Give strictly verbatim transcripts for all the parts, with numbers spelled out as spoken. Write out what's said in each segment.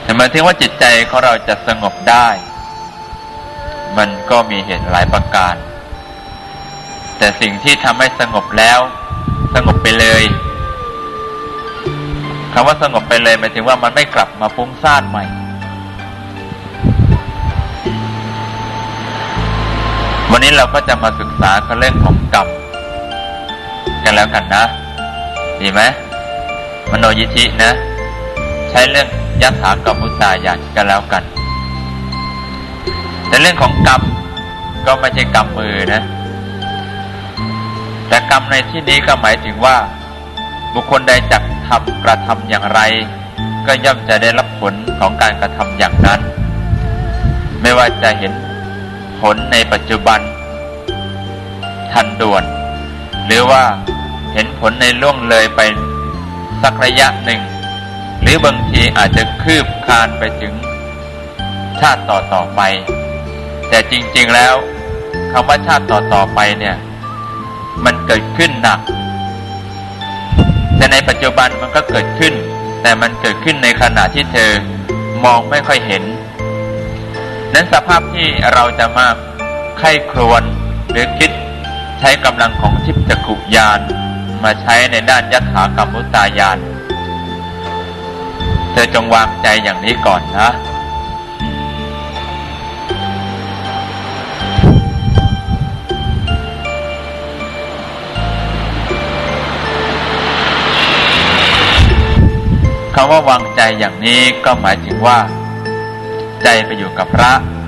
แต่หมายถึงว่าจิตใจของเราจะสงบได้มันก็มีเหตุหลายประการแต่สิ่งที่ทำให้สงบแล้วสงบไปเลยคำว่าสงบไปเลยหมายถึงว่ามันไม่กลับมาฟุ้งซ่านใหม่วันนี้เราก็จะมาศึกษาเรื่องของกรรมกันแล้วกันนะดีไหมมโนยิธินะใช้เรื่องยถากรรมุตายานกันแล้วกันแต่เรื่องของกรรมก็ไม่ใช่กรรมมือนะแต่กรรมในที่นี้ก็หมายถึงว่าบุคคลใดจักทำกระทำอย่างไรก็ย่อมจะได้รับผลของการกระทำอย่างนั้นไม่ว่าจะเห็นผลในปัจจุบันทันด่วนหรือว่าเห็นผลในล่วงเลยไปสักระยะหนึ่งหรือบางทีอาจจะคืบคลานไปถึงชาติต่อต่อไปแต่จริงๆแล้วคำว่าชาติต่อต่อไปเนี่ยมันเกิดขึ้นหนักแต่ในปัจจุบันมันก็เกิดขึ้นแต่มันเกิดขึ้นในขณะที่เธอมองไม่ค่อยเห็นนั้นสภาพที่เราจะมาไข้ครวญหรือคิดใช้กำลังของทิพจักขุญาณมาใช้ในด้านยถากรรมุตายานเธอจงวางใจอย่างนี้ก่อนนะคำว่าวางใจอย่างนี้ก็หมายถึงว่าใจไปอยู่กับพระ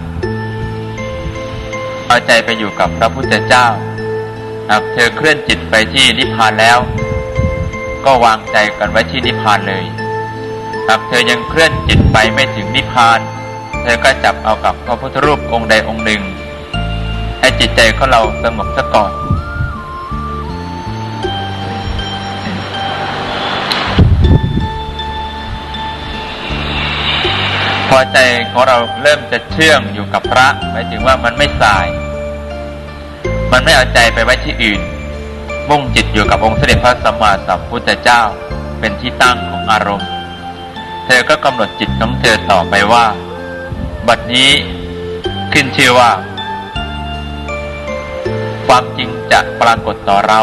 เอาใจไปอยู่กับพระพุทธเจ้าหากเธอเคลื่อนจิตไปที่นิพพานแล้วก็วางใจกันไว้ที่นิพพานเลยหากเธอยังเคลื่อนจิตไปไม่ถึงนิพพานเธอก็จับเอากับพระพุทธรูปองค์ใดองค์หนึ่งให้จิตใจของเราสงบซะก่อนพอใจของเราเริ่มจะเชื่องอยู่กับพระหมายถึงว่ามันไม่สายมันไม่เอาใจไปไว้ที่อื่นมุ่งจิตอยู่กับองค์เสด็จพระสัมมาสัมพุทธเจ้าเป็นที่ตั้งของอารมณ์เธอก็กำหนดจิตของเธอต่อไปว่าบัดนี้ขึ้นชื่อว่าความจริงจะปรากฏต่อเรา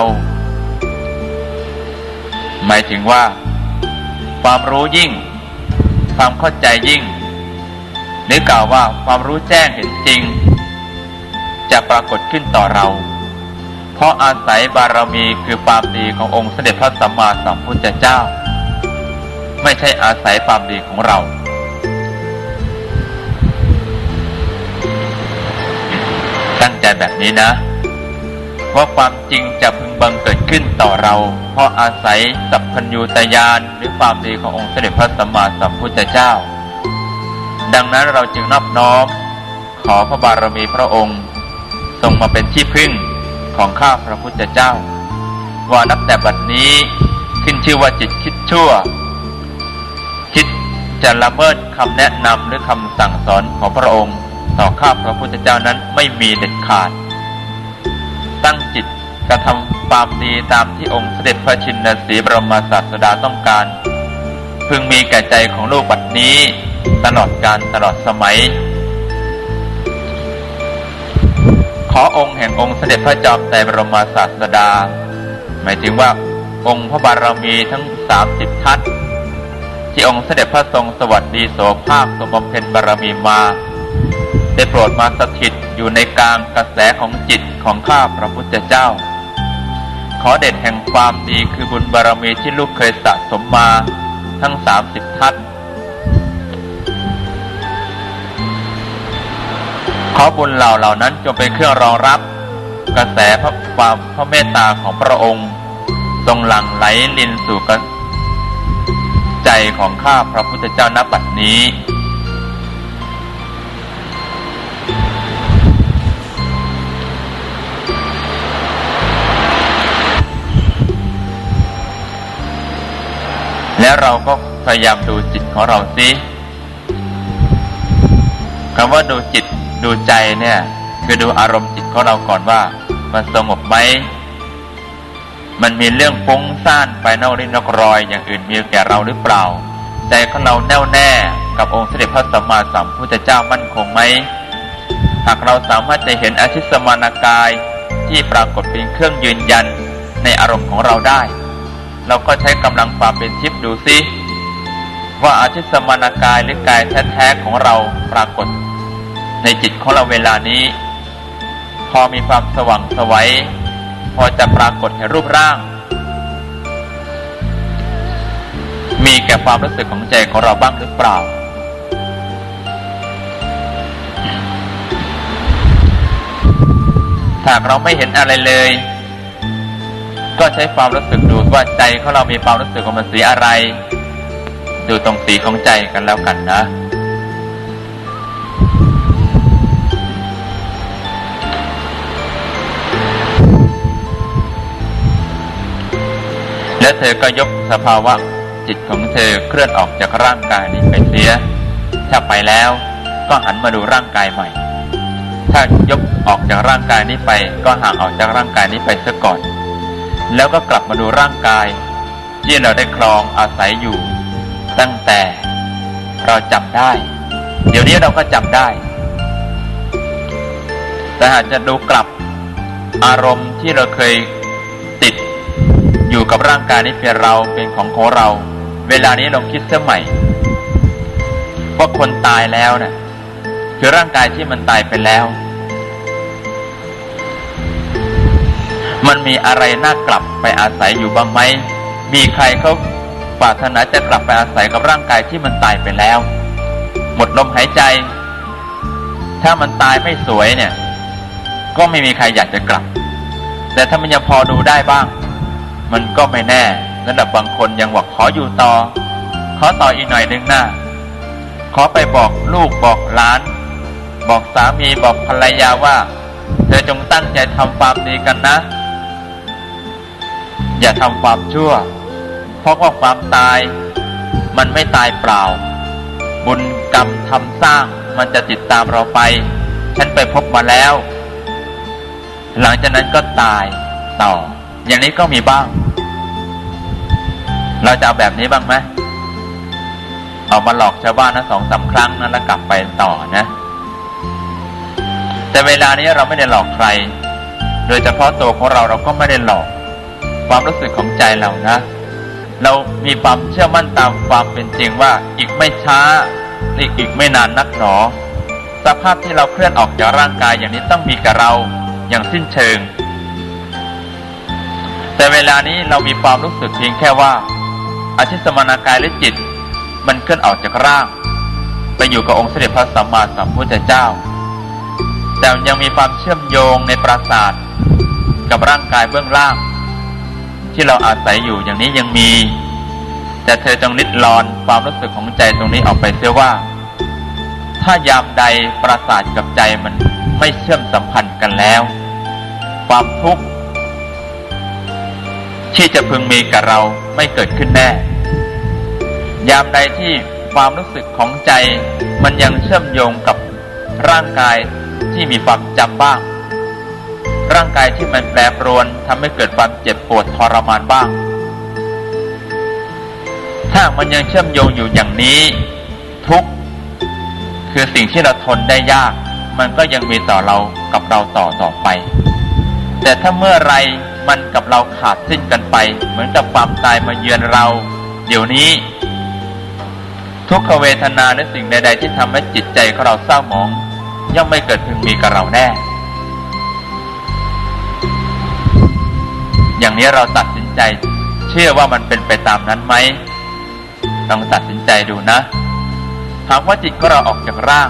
หมายถึงว่าความรู้ยิ่งความเข้าใจยิ่งหรือกล่าวว่าความรู้แจ้งเห็นจริงจะปรากฏขึ้นต่อเราเพราะอาศัยบารมีคือความดีขององค์เสด็จพระสัมมาสัมพุทธเจ้าไม่ใช่อาศัยความดีของเราตั้งใจแบบนี้นะว่าความจริงจะพึงบังเกิดขึ้นต่อเราเพราะอาศัยสัพพัญญูตญาณหรือความดีขององค์เสด็จพระสัมมาสัมพุทธเจ้าดังนั้นเราจึงนอบน้อมขอพระบารมีพระองค์ทรงมาเป็นที่พึ่งของข้าพระพุทธเจ้าว่านับแต่บัดนี้ขึ้นชื่อว่าจิตคิดชั่วคิดจะละเมิดคำแนะนำหรือคำสั่งสอนของพระองค์ต่อข้าพระพุทธเจ้านั้นไม่มีเด็ดขาดตั้งจิตกระทำความดีตามที่องค์เสด็จพระชินสีบรมศาสดาต้องการพึงมีแก่ใจของลูกบัดนี้ตลอดกาลตลอดสมัยขอองค์แห่งองค์เสด็จพระจอมไตรบรมศาสดาหมายถึงว่าองค์พระบารมีทั้งสามสิบทัศน์ที่องค์เสด็จพระทรงสวัสดีโสภาคสมบำเพ็ญบารมีมาได้โปรดมาสถิตอยู่ในกลางกระแสของจิตของข้าพระพุทธเจ้าขอเดชแห่งความดีคือบุญบารมีที่ลูกเคยสะสมมาทั้งสามสิบทัศน์ขอบุญเหล่าเหล่านั้นจงเป็นเครื่องรองรับกระแสพระความพระเมตตาของพระองค์ทรงหลั่งไหลลินสู่กระใจของข้าพระพุทธเจ้าณบัดนี้แล้วเราก็พยายามดูจิตของเราสิคำว่าดูจิตดูใจเนี่ยคือดูอารมณ์จิตของเราก่อนว่ามันสงบไหมมันมีเรื่องฟุ้งซ่านไปนอกริ้นนอกรอยอย่างอื่นมีแก่เราหรือเปล่าใจของเราแน่วแน่กับองค์เสด็จพระสัมมาสัมพุทธเจ้ามั่นคงไหมหากเราสามารถจะเห็นอาทิสมานกายที่ปรากฏเป็นเครื่องยืนยันในอารมณ์ของเราได้เราก็ใช้กำลังความเป็นทิพย์ดูซิว่าอาทิสมานกายหรือกายแท้ๆของเราปรากฏในจิตของเราเวลานี้พอมีความสว่างไสวพอจะปรากฏเห็นรูปร่างมีแก่ความรู้สึกของใจของเราบ้างหรือเปล่าถ้าเราไม่เห็นอะไรเลยก็ใช้ความรู้สึกดูว่าใจของเรามีความรู้สึกว่ามันสีอะไรดูตรงสีของใจกันแล้วกันนะและเธอก็ยกสภาวะจิตของเธอเคลื่อนออกจากร่างกายนี้ไปเสียถ้าไปแล้วก็หันมาดูร่างกายใหม่ถ้ายกออกจากร่างกายนี้ไปก็ห่างออกจากร่างกายนี้ไปซะก่อนแล้วก็กลับมาดูร่างกายที่เราได้ครองอาศัยอยู่ตั้งแต่เราจำได้เดี๋ยวนี้เราก็จำได้แต่หากจะดูกลับอารมณ์ที่เราเคยติดอยู่กับร่างกายนี้เป็นเราเป็นของของเราเวลานี้ลองคิดซะใหม่ว่าคนตายแล้วน่ะคือร่างกายที่มันตายไปแล้วมันมีอะไรน่ากลับไปอาศัยอยู่บ้างไหมมีใครเขาปรารถนาจะกลับไปอาศัยกับร่างกายที่มันตายไปแล้วหมดลมหายใจถ้ามันตายไม่สวยเนี่ยก็ไม่มีใครอยากจะกลับแต่ถ้ามันยังพอดูได้บ้างมันก็ไม่แน่ระดับบางคนยังหวังขออยู่ต่อขอต่ออีกหน่อยนึงหน้าขอไปบอกลูกบอกหลานบอกสามีบอกภรรยาว่าเธอจงตั้งใจทำความดีกันนะอย่าทำความชั่วเพราะว่าความตายมันไม่ตายเปล่าบุญกรรมทำสร้างมันจะติดตามเราไปฉันไปพบมาแล้วหลังจากนั้นก็ตายต่ออย่างนี้ก็มีบ้างเราจะเอาแบบนี้บ้างไหมเอามาหลอกชาวบ้านนะสองสามครั้งนั้นแล้วกลับไปต่อนะแต่เวลานี้เราไม่ได้หลอกใครโดยเฉพาะตัวของเราเราก็ไม่ได้หลอกความรู้สึกของใจเรานะเรามีความเชื่อมั่นตามความเป็นจริงว่าอีกไม่ช้าอีกอีกไม่นานนักหนอสภาพที่เราเคลื่อนออกจากร่างกายอย่างนี้ต้องมีกับเราอย่างสิ้นเชิงแต่เวลานี้เรามีความรู้สึกเพียงแค่ว่าอาทิสมานกายหรือจิตมันเคลื่อนออกจากร่างไปอยู่กับองค์เสด็จพระสัมมาสัมพุทธเจ้าแต่ยังมีความเชื่อมโยงในปราสาทกับร่างกายเบื้องล่างที่เราอาศัยอยู่อย่างนี้ยังมีแต่เธอจงลิดรอนความรู้สึกของใจตรงนี้ออกไปเสียว่าถ้ายามใดปราสาทกับใจมันไม่เชื่อมสัมพันธ์กันแล้วความทุกข์ที่จะพึงมีกับเราไม่เกิดขึ้นแน่ยามใดที่ความรู้สึกของใจมันยังเชื่อมโยงกับร่างกายที่มีความจำบ้างร่างกายที่มันแปรปรวนทำให้เกิดความเจ็บปวดทรมานบ้างถ้ามันยังเชื่อมโยงอยู่อย่างนี้ทุกข์คือสิ่งที่เราทนได้ยากมันก็ยังมีต่อเรากับเราต่อต่อไปแต่ถ้าเมื่อไรมันกับเราขาดสิ้นกันไปเหมือนกับความตายมาเยือนเราเดี๋ยวนี้ทุกขเวทนาและสิ่งใดๆที่ทำให้จิตใจของเราเศร้าหมองย่อมไม่เกิดพึงมีกับเราแน่อย่างนี้เราตัดสินใจเชื่อว่ามันเป็นไปตามนั้นไหมต้องตัดสินใจดูนะหากว่าจิตของเราออกจากร่าง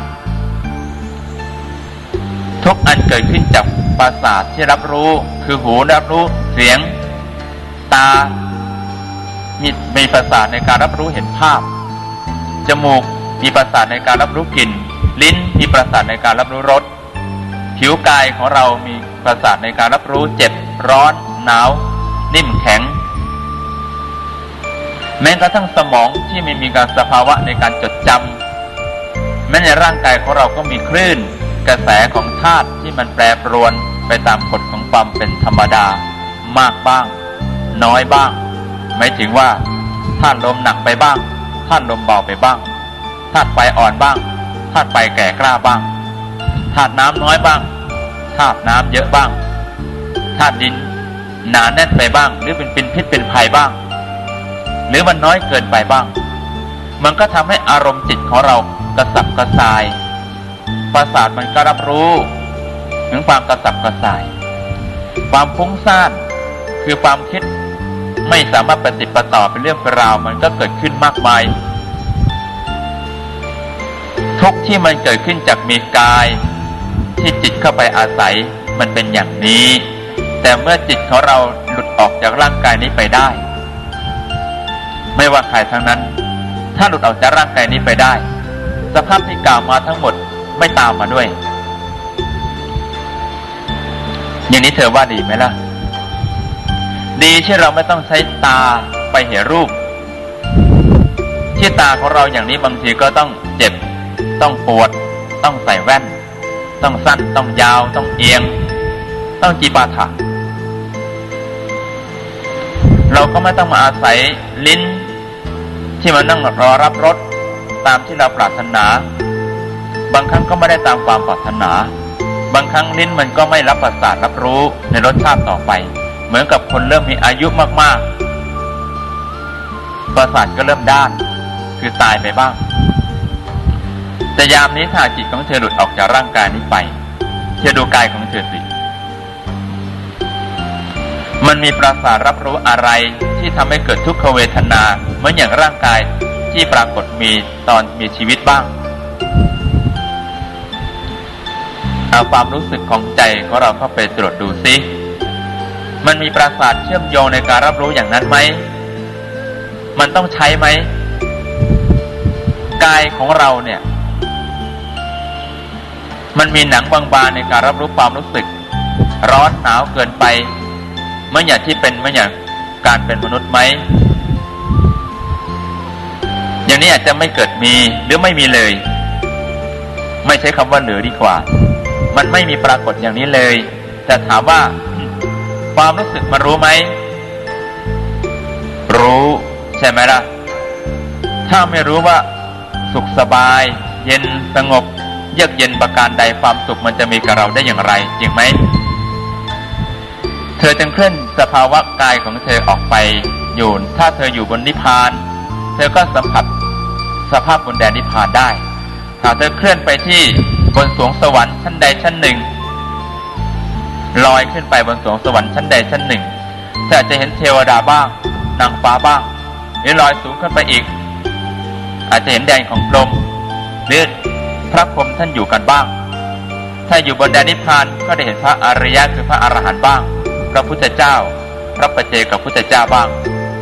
ทุกอันเกิดขึ้นจากประสาทที่รับรู้คือหูรับรู้เสียงตามีมีประสาทในการรับรู้เห็นภาพจมูกมีประสาทในการรับรู้กลิ่นลิ้นมีประสาทในการรับรู้รสผิวกายของเรามีประสาทในการรับรู้เจ็บร้อนหนาวนิ่มแข็งแม้กระทั่งสมองที่ไม่มีการสภาวะในการจดจำแม้ในร่างกายของเราก็มีคลื่นกระแสของธาตุที่มันแปรปรวนไปตามกฎของความเป็นธรรมดามากบ้างน้อยบ้างหมายถึงว่าธาตุลมหนักไปบ้างธาตุลมเบาไปบ้างธาตุไฟอ่อนบ้างธาตุไฟแก่กล้าบ้างธาตุน้ำน้อยบ้างธาตุน้ำเยอะบ้างธาตุดินหนาแน่นไปบ้างหรือเป็นเป็นพิษเป็นภัยบ้างหรือมันน้อยเกินไปบ้างมันก็ทำให้อารมณ์จิตของเรากระสับกระส่ายประสาทมันก็รับรู้ถึงความกระสับกระส่ายความฟุ้งซ่านคือความคิดไม่สามารถปฏิปต่อเป็นเรื่องเป็นราวมันก็เกิดขึ้นมากมายทุกที่มันเกิดขึ้นจากมีกายที่จิตเข้าไปอาศัยมันเป็นอย่างนี้แต่เมื่อจิตของเราหลุดออกจากร่างกายนี้ไปได้ไม่ว่าใครทั้งนั้นถ้าหลุดออกจากร่างกายนี้ไปได้สภาพที่กล่าวมาทั้งหมดไม่ตามมาด้วยอย่างนี้เธอว่าดีไหมล่ะดีที่เราไม่ต้องใช้ตาไปเห็นรูปที่ตาของเราอย่างนี้บางทีก็ต้องเจ็บต้องปวดต้องใส่แว่นต้องสั้นต้องยาวต้องเอียงต้องจีปาถะเราก็ไม่ต้องมาอาศัยลิ้นที่มันนั่งรอรับรสตามที่เราปรารถนาบางครั้งก็ไม่ได้ตามความปรารถนาบางครั้งลิ้นมันก็ไม่รับประสาทรับรู้ในรสชาติต่อไปเหมือนกับคนเริ่มมีอายุมากๆประสาทก็เริ่มด้านคือตายไปบ้างแต่ยามนี้ถ้าจิตของเธอหลุดออกจากร่างกายนี้ไปเธอดูกายของเธอสิมันมีประสาทรับรู้อะไรที่ทำให้เกิดทุกขเวทนาเหมือนอย่างร่างกายที่ปรากฏมีตอนมีชีวิตบ้างเอาความรู้สึกของใจของเราเข้าไปตรวจดูซิมันมีประสาทเชื่อมโยงในการรับรู้อย่างนั้นไหมมันต้องใช้ไหมกายของเราเนี่ยมันมีหนังบางๆในการรับรู้ความรู้สึกร้อนหนาวเกินไปเมื่ออย่างที่เป็นเมื่ออย่างการเป็นมนุษย์ไหมอย่างนี้อาจจะไม่เกิดมีหรือไม่มีเลยไม่ใช้คำว่าเหลือดีกว่ามันไม่มีปรากฏอย่างนี้เลยแต่ถามว่าความรู้สึกมันรู้ไหมรู้ใช่ไหมล่ะถ้าไม่รู้ว่าสุขสบายเย็นสงบเยือกเย็นประการใดความสุขมันจะมีกับเราได้อย่างไรจริงไหมเธอจึงเคลื่อนสภาวะกายของเธอออกไปอยู่ถ้าเธออยู่บนนิพพานเธอก็สัมผัสสภาพบนแดนนิพพานได้ถ้าเธอเคลื่อนไปที่บนสวงสวรรค์ชั้นใดชั้นหนึ่งลอยขึ้นไปบนสวงสวรรค์ชั้นใดชั้นหนึ่งเธออาจจะเห็นเทวดาบ้างนางฟ้าบ้างหรือลอยสูงขึ้นไปอีกอาจจะเห็นแดนของพรหมหรือพระพรหมท่านอยู่กันบ้างถ้าอยู่บนแดนนิพพานก็ได้เห็นพระอริยะคือพระอรหันต์บ้างพระพุทธเจ้าพระปัจเจกพุทธเจ้าบ้าง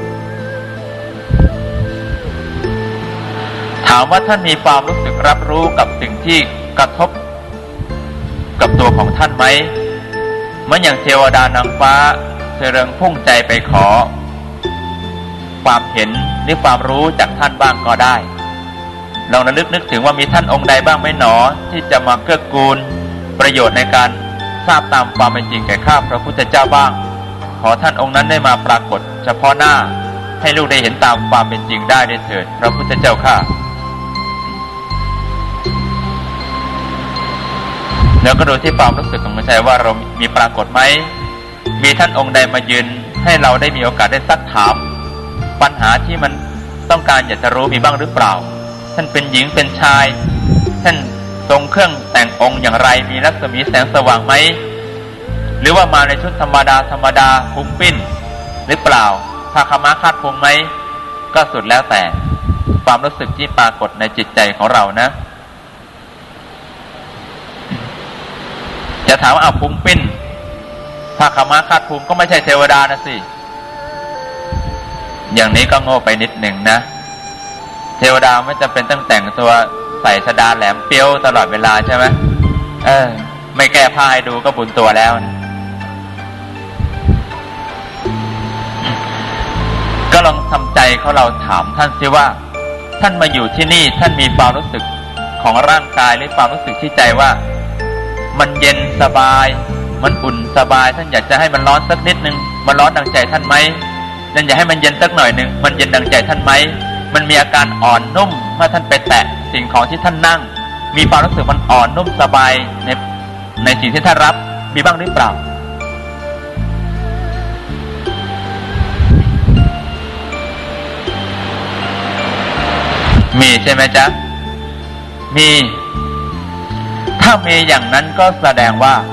ถามว่าท่านมีความรู้สึกรับรู้กับสิ่งที่กระทบกับตัวของท่านไหมเหมือนอย่างเทวดานางฟ้าเธอเริงพุ่งใจไปขอความเห็นหรือความรู้จากท่านบ้างก็ได้ลองระลึกนึกถึงว่ามีท่านองค์ใดบ้างไหมหนอที่จะมาเกื้อกูลประโยชน์ในการทราบตามความเป็นจริงแก่ข้าพระพุทธเจ้าบ้างขอท่านองค์นั้นได้มาปรากฏเฉพาะหน้าให้ลูกได้เห็นตามความเป็นจริงได้ด้วยเถิดพระพุทธเจ้าข้าแล้วก็ดูที่ความรู้สึกของมันใช่ว่าเรามีปรากฏไหมมีท่านองค์ใดมายืนให้เราได้มีโอกาสได้ซักถามปัญหาที่มันต้องการอยากจะรู้มีบ้างหรือเปล่าท่านเป็นหญิงเป็นชายท่านทรงเครื่องแต่งองค์อย่างไรมีรัศมีแสงสว่างไหมหรือว่ามาในชุดธรรมดาธรรมดาคุ้มปิ้นหรือเปล่าผ้าขม้าคาดพงไหมก็สุดแล้วแต่ความรู้สึกที่ปรากฏในจิตใจของเรานะจะถามว่าเอาคุ้มปิ้นผ้าขม้าคาดพงก็ไม่ใช่เทวดานะสิอย่างนี้ก็โง่ไปนิดหนึ่งนะเทวดาไม่จำเป็นต้องแต่งตัวใส่ชฎาแหลมเปี้ยวตลอดเวลาใช่ไหมเออไม่แก้ผ้าให้ดูก็บุญตัวแล้วนะก็ลองทำใจเขาเราถามท่านสิว่าท่านมาอยู่ที่นี่ท่านมีความรู้สึกของร่างกายหรือความรู้สึกที่ใจว่ามันเย็นสบายมันอุ่นสบายท่านอยากจะให้มันร้อนสักนิดนึงมันร้อนดังใจท่านไหมท่านอยากให้มันเย็นสักหน่อยนึงมันเย็นดังใจท่านไหมมันมีอาการอ่อนนุ่มเมื่อท่านไปแตะสิ่งของที่ท่านนั่งมีความรู้สึกมันอ่อนนุ่มสบายในในสิ่งที่ท่านรับมีบ้างหรือเปล่ามีใช่ไหมจ๊ะมีถ้ามีอย่างนั้นก็แสดงว่า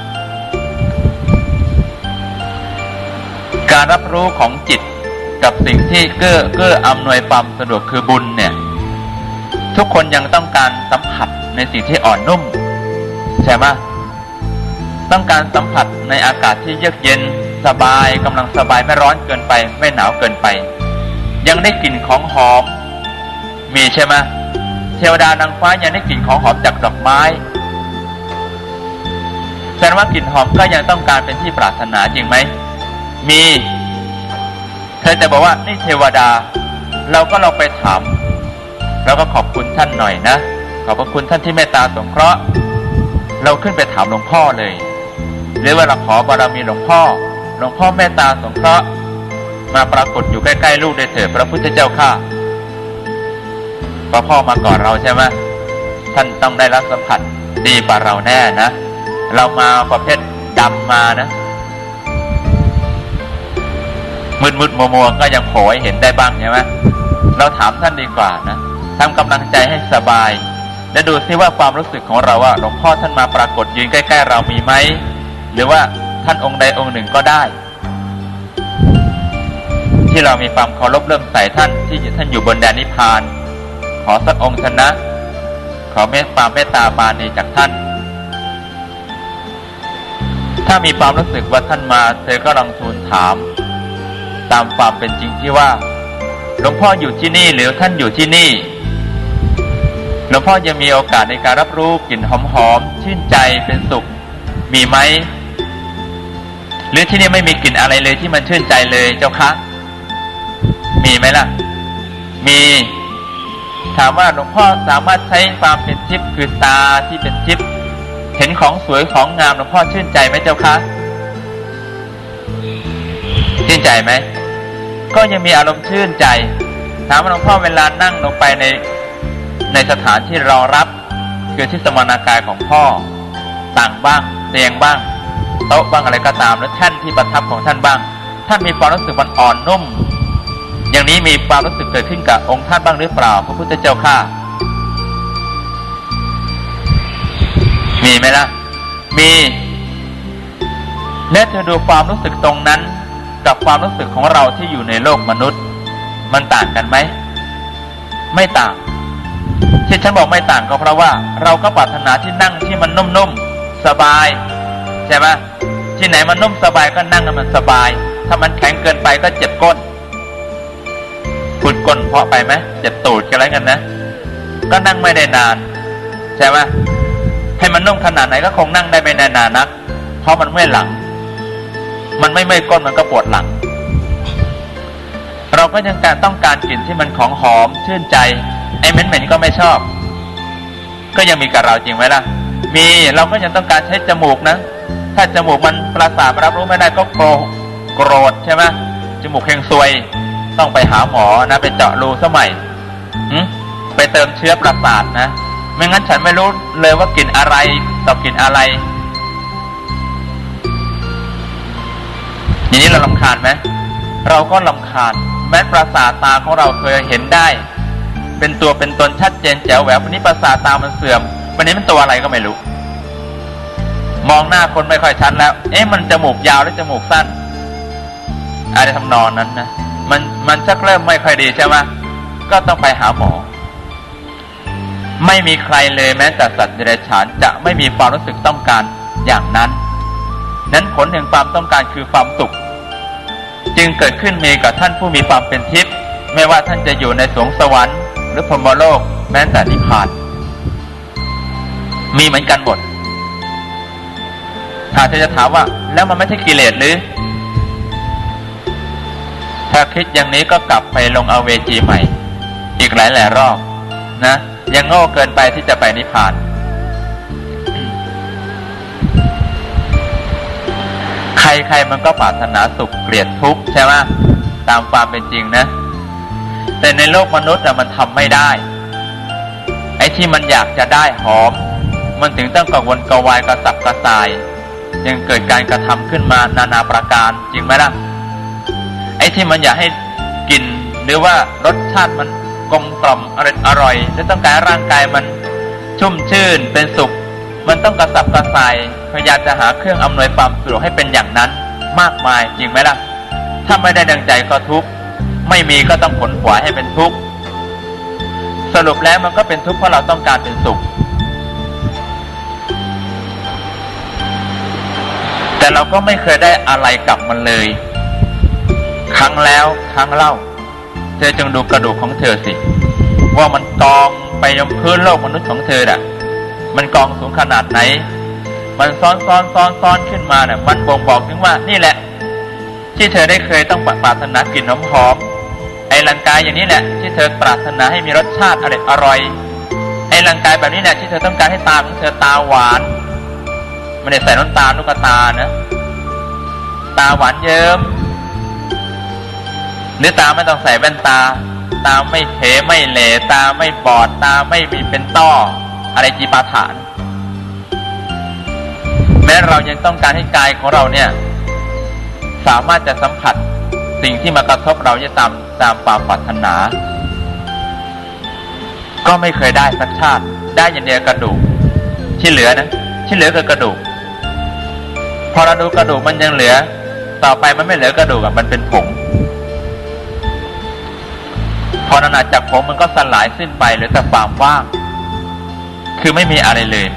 การรับรู้ของจิตกับสิ่งที่เกื้อเกื้ออำนวยความสะดวกคือบุญเนี่ยทุกคนยังต้องการสัมผัสในสิ่งที่อ่อนนุ่มใช่ไหมต้องการสัมผัสในอากาศที่เยือกเย็นสบายกำลังสบายไม่ร้อนเกินไปไม่หนาวเกินไปยังได้กลิ่นของหอมมีใช่ไหมเทวดานางฟ้ายังได้กลิ่นของหอมจากดอกไม้แสดงว่ากลิ่นหอมก็ยังต้องการเป็นที่ปรารถนาจริงไหมมีเธอจะบอกว่านี่เทวดาเราก็ลองไปถามเราก็ขอบคุณท่านหน่อยนะขอบพระคุณท่านที่เมตตาสงเคราะห์เราขึ้นไปถามหลวงพ่อเลยหรือว่าเราขอบารมีหลวงพ่อหลวงพ่อเมตตาสงเคราะห์มาปรากฏอยู่ใกล้ๆลูกได้เถิดพระพุทธเจ้าข้าพอพ่อมาก่อนเราใช่ไหมท่านต้องได้รับสัมผัสดีกว่าเราแน่นะเรามาประเภทดำมานะมืดมืดมัวมัวก็ยังโผล่ให้เห็นได้บ้างใช่ไหมเราถามท่านดีกว่านะทำกำลังใจให้สบายและดูซิว่าความรู้สึกของเราว่าหลวงพ่อท่านมาปรากฏยืนใกล้ๆเรามีไหมหรือว่าท่านองค์ใดองค์หนึ่งก็ได้ที่เรามีความเคารพเริ่มใส่ท่านที่ท่านอยู่บนแดนนิพพานขอสักองค์ชนะขอเมตตาเมตตาปาณีจากท่านถ้ามีความรู้สึกว่าท่านมาเธอก็ลองทูลถามตามความเป็นจริงที่ว่าหลวงพ่ออยู่ที่นี่หรือท่านอยู่ที่นี่หลวงพ่อยังมีโอกาสในการรับรู้กลิ่นหอมๆชื่นใจเป็นสุขมีไหมหรือที่นี่ไม่มีกลิ่นอะไรเลยที่มันชื่นใจเลยเจ้าคะมีไหมล่ะมีถามว่าหลวงพ่อสามารถใช้ความเป็นทิพย์คือตาที่เป็นทิพย์เห็นของสวยของงามหลวงพ่อชื่นใจไหมเจ้าคะชื่นใจไหมก็ยังมีอารมณ์ชื่นใจถามว่าหลวงพ่อเวลานั่งลงไปในในสถานที่รอรับคือที่สมณกายของพ่อต่างบ้างเตียงบ้างโต๊ะบ้างอะไรก็ตามแล้วแท่นที่ประทับของท่านบ้างท่านมีความรู้สึกมันอ่อนนุ่มอย่างนี้มีความรู้สึกเกิดขึ้นกับองค์ท่านบ้างหรือเปล่าพระพุทธเจ้าข้ามีไหมล่ะมีและเธอดูความรู้สึกตรงนั้นกับความรู้สึกของเราที่อยู่ในโลกมนุษย์มันต่างกันไหมไม่ต่างที่ฉันบอกไม่ต่างก็เพราะว่าเราก็ปรารถนาที่นั่งที่มันนุ่มๆสบายใช่ไหมที่ไหนมันนุ่มสบายก็นั่งให้มันสบายถ้ามันแข็งเกินไปก็เจ็บก้นขุดก้นเพาะไปไหมเจ็บตูดกันแล้วกันนะก็นั่งไม่ได้นานใช่ไหมให้มันนุ่มขนาดไหนก็คงนั่งได้ไม่นานนักเพราะมันเมื่อยหลังมันไม่เมื่อยก้นมันก็ปวดหลังเราก็ยังการต้องการกลิ่นที่มันของหอมชื่นใจไอ้เหม็นๆก็ไม่ชอบก็ยังมีกับเราจริงไหมล่ะมีเราก็ยังต้องการใช้จมูกนะถ้าจมูกมันประสาทรับรู้ไม่ได้ก็โกรธโกรธใช่ไหมจมูกเฮงซวยต้องไปหาหมอนะไปเจาะรูสมัยไปเติมเชื้อประสาทนะไม่งั้นฉันไม่รู้เลยว่ากลิ่นอะไรต่อกลิ่นอะไรอย่างนี้เรารำคาญไหมเราก็รำคาญแม้ประสาทตาของเราเคยเห็นได้เป็นตัวเป็นตนชัดเจนแจ๋วแหวววันนี้ประสาทตามันเสื่อมวันนี้มันตัวอะไรก็ไม่รู้มองหน้าคนไม่ค่อยชัดแล้วเอ๊ะมันจมูกยาวหรือจมูกสั้นอะไรทำนองนั้นนะมันมันชักเริ่มไม่ค่อยดีใช่ไหมก็ต้องไปหาหมอไม่มีใครเลยแม้แต่สัตว์เดรัจฉานจะไม่มีความรู้สึกต้องการอย่างนั้นนั้นผลแห่งความต้องการคือความสุขจึงเกิดขึ้นมีกับท่านผู้มีความเป็นทิพย์ไม่ว่าท่านจะอยู่ในสวงสวรรค์หรือพรหมโลกแม้แต่นิพพานมีเหมือนกันหมดถ้าจะถามว่าแล้วมันไม่ใช่กิเลสหรือถ้าคิดอย่างนี้ก็กลับไปลงอเวจีใหม่อีกหลายหลายรอบนะยังโง่เกินไปที่จะไปนิพพานใครๆมันก็ปรารถนาสุขเกลียดทุกข์ใช่ไหมตามความเป็นจริงนะแต่ในโลกมนุษย์มันทำไม่ได้อ้ที่มันอยากจะได้หอมมันถึงต้องกังวลกระวายกระสับกระส่ายยังเกิดการกระทำขึ้นมานานาประการจริงไหมล่ะไอ้ที่มันอยากให้กลิ่นหรือว่ารสชาติมันกลมกล่อมอร่อยอร่อยและต้องการร่างกายมันชุ่มชื่นเป็นสุขมันต้องกระสับกระส่ายพยายามจะหาเครื่องอำนวยความสะดวกให้เป็นอย่างนั้นมากมายจริงไหมล่ะถ้าไม่ได้ดังใจก็ทุกข์ไม่มีก็ต้องขนขวายให้เป็นทุกข์สรุปแล้วมันก็เป็นทุกข์เพราะเราต้องการเป็นสุขแต่เราก็ไม่เคยได้อะไรกับมันเลยครั้งแล้วครั้งเล่าเธอจงดูกระดูกของเธอสิว่ามันกองไปยังพื้นโลกมนุษย์ของเธอน่ะมันกองสูงขนาดไหนมันซ้อนซ้อนซ้อนซ้อนขึ้นมาเนี่ยมันบ่งบอกถึงว่านี่แหละที่เธอได้เคยต้องปรารถนากลิ่นหอมๆไอ้ร่างกายอย่างนี้แหละที่เธอปรารถนาให้มีรสชาติอร่อยไอ้ร่างกายแบบนี้แหละที่เธอต้องการให้ตาของเธอตาหวานไม่ได้ใส่น้ำตาลลูกตานะตาหวานเยิ้มหรือตาไม่ต้องใส่แว่นตาตาไม่เผลไม่เหล่ตาไม่บอดตาไม่มีเป็นต้ออะไรจีปาถานแม้เรายังต้องการให้กายของเราเนี่ยสามารถจะสัมผัสสิ่งที่มากระทบเราจะตามตามความปรารถนาก็ไม่เคยได้สักชาติได้อย่างเดียวกระดูกที่เหลือนะที่เหลือคือกระดูกพอเราดูกระดูกมันยังเหลือต่อไปมันไม่เหลือกระดูกอ่ะมันเป็นผงพอนานๆจากผงมันก็สลายสิ้นไปเหลือแต่ความว่างคือไม่มีอะไรเลย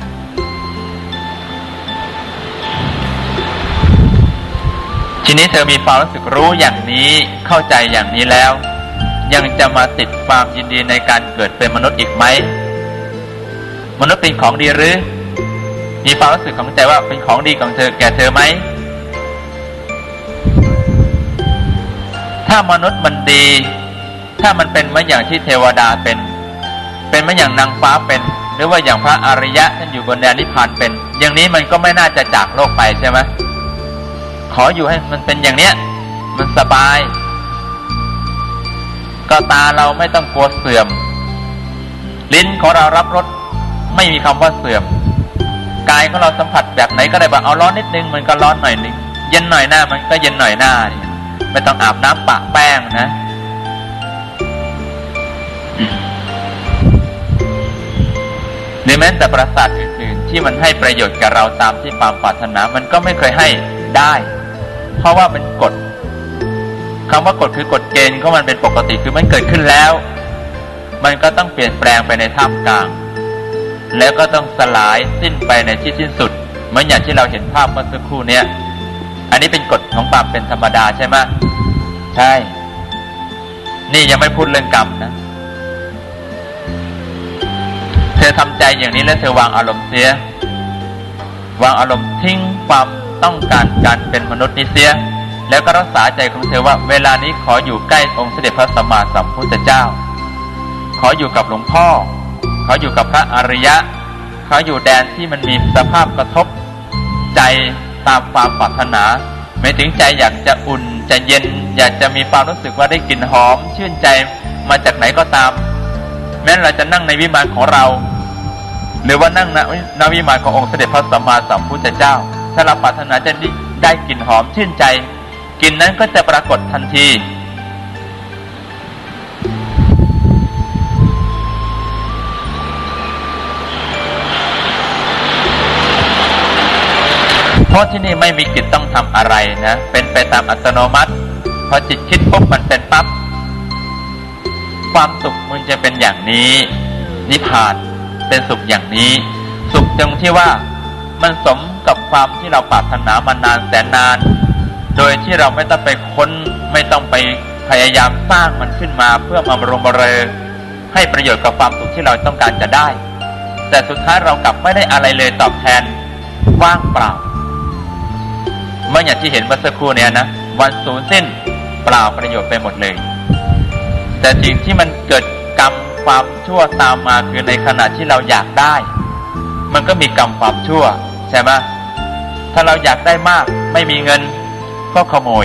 ทีนี้เธอมีความรู้สึกรู้อย่างนี้เข้าใจอย่างนี้แล้วยังจะมาติดความยินดีในการเกิดเป็นมนุษย์อีกไหมมนุษย์เป็นของดีหรือมีความรู้สึกของใจว่าเป็นของดีของเธอแก่เธอไหมถ้ามนุษย์มันดีถ้ามันเป็นเหมือนอย่างที่เทวดาเป็นเป็นเหมือนอย่างนางฟ้าเป็นหรือว่าอย่างพระอริยะท่านอยู่บนแดนนิพพานเป็นอย่างนี้มันก็ไม่น่าจะจากโลกไปใช่ไหมขออยู่ให้มันเป็นอย่างเนี้ยมันสบายก็ตาเราไม่ต้องกลัวเสื่อมลิ้นของเรารับรสไม่มีคำว่าเสื่อมกายของเราสัมผัสแบบไหนก็ได้แบบเอาร้อนนิดนึงมันก็ร้อนหน่อยนึงเย็นหน่อยหน้ามันก็เย็นหน่อยหน้าไม่ต้องอาบน้ำปะแป้งนะหรือแม้แต่ประสาทอื่นๆที่มันให้ประโยชน์แก่เราตามที่ความปรารถนามันก็ไม่เคยให้ได้เพราะว่ามันกฎคำว่ากฎคือกฎเกณฑ์ของมันเป็นปกติคือมันเกิดขึ้นแล้วมันก็ต้องเปลี่ยนแปลงไปในท่ามกลางแล้วก็ต้องสลายสิ้นไปในที่สิ้นสุดเหมือนอย่างที่เราเห็นภาพเมื่อสักครู่เนี้ยอันนี้เป็นกฎของความเป็นธรรมดาใช่ไหมใช่นี่ยังไม่พูดเรื่องกรรมนะเธอทำใจอย่างนี้แล้วเธอวางอารมณ์เสียวางอารมณ์ทิ้งความต้องการการเป็นมนุษย์นี้เสียแล้วก็รักษาใจของเธอว่าเวลานี้ขออยู่ใกล้องค์เสด็จพระสัมมาสัมพุทธเจ้าขออยู่กับหลวงพ่อขออยู่กับพระอริยะขออยู่แดนที่มันมีสภาพกระทบใจตามความปรารถนาไม่ถึงใจอยากจะอุ่นจะเย็นอยากจะมีความรู้สึกว่าได้กลิ่นหอมชื่นใจมาจากไหนก็ตามแม้เราจะนั่งในวิมานของเราหรือว่านั่งณวิมานขององค์เสด็จพระสัมมาสัมพุทธเจ้าถ้าเราปรารถนาจะได้กลิ่นหอมชื่นใจกลิ่นนั้นก็จะปรากฏทันทีเพราะที่นี่ไม่มีกิจต้องทำอะไรนะเป็นไปตามอัตโนมัติพอจิตคิดปุ๊บมันเป็นปั๊บความสุขมันจะเป็นอย่างนี้นิพพานเป็นสุขอย่างนี้สุขตรงที่ว่ามันสมกับความที่เราปรารถนามานานแสนนานโดยที่เราไม่ต้องไปค้นไม่ต้องไปพยายามสร้างมันขึ้นมาเพื่อมาบรมเรอให้ประโยชน์กับความสุขที่เราต้องการจะได้แต่สุดท้ายเรากลับไม่ได้อะไรเลยตอบแทนว่างเปล่าเมื่ออย่างที่เห็นเมื่อสักครู่เนี่ยนะวันสูญสิ้นเปล่าประโยชน์ไปหมดเลยแต่สิ่งที่มันเกิดกรรมความชั่วตามมาคือในขณะที่เราอยากได้มันก็มีกรรมความชั่วใช่ไหมถ้าเราอยากได้มากไม่มีเงินก็ขโมย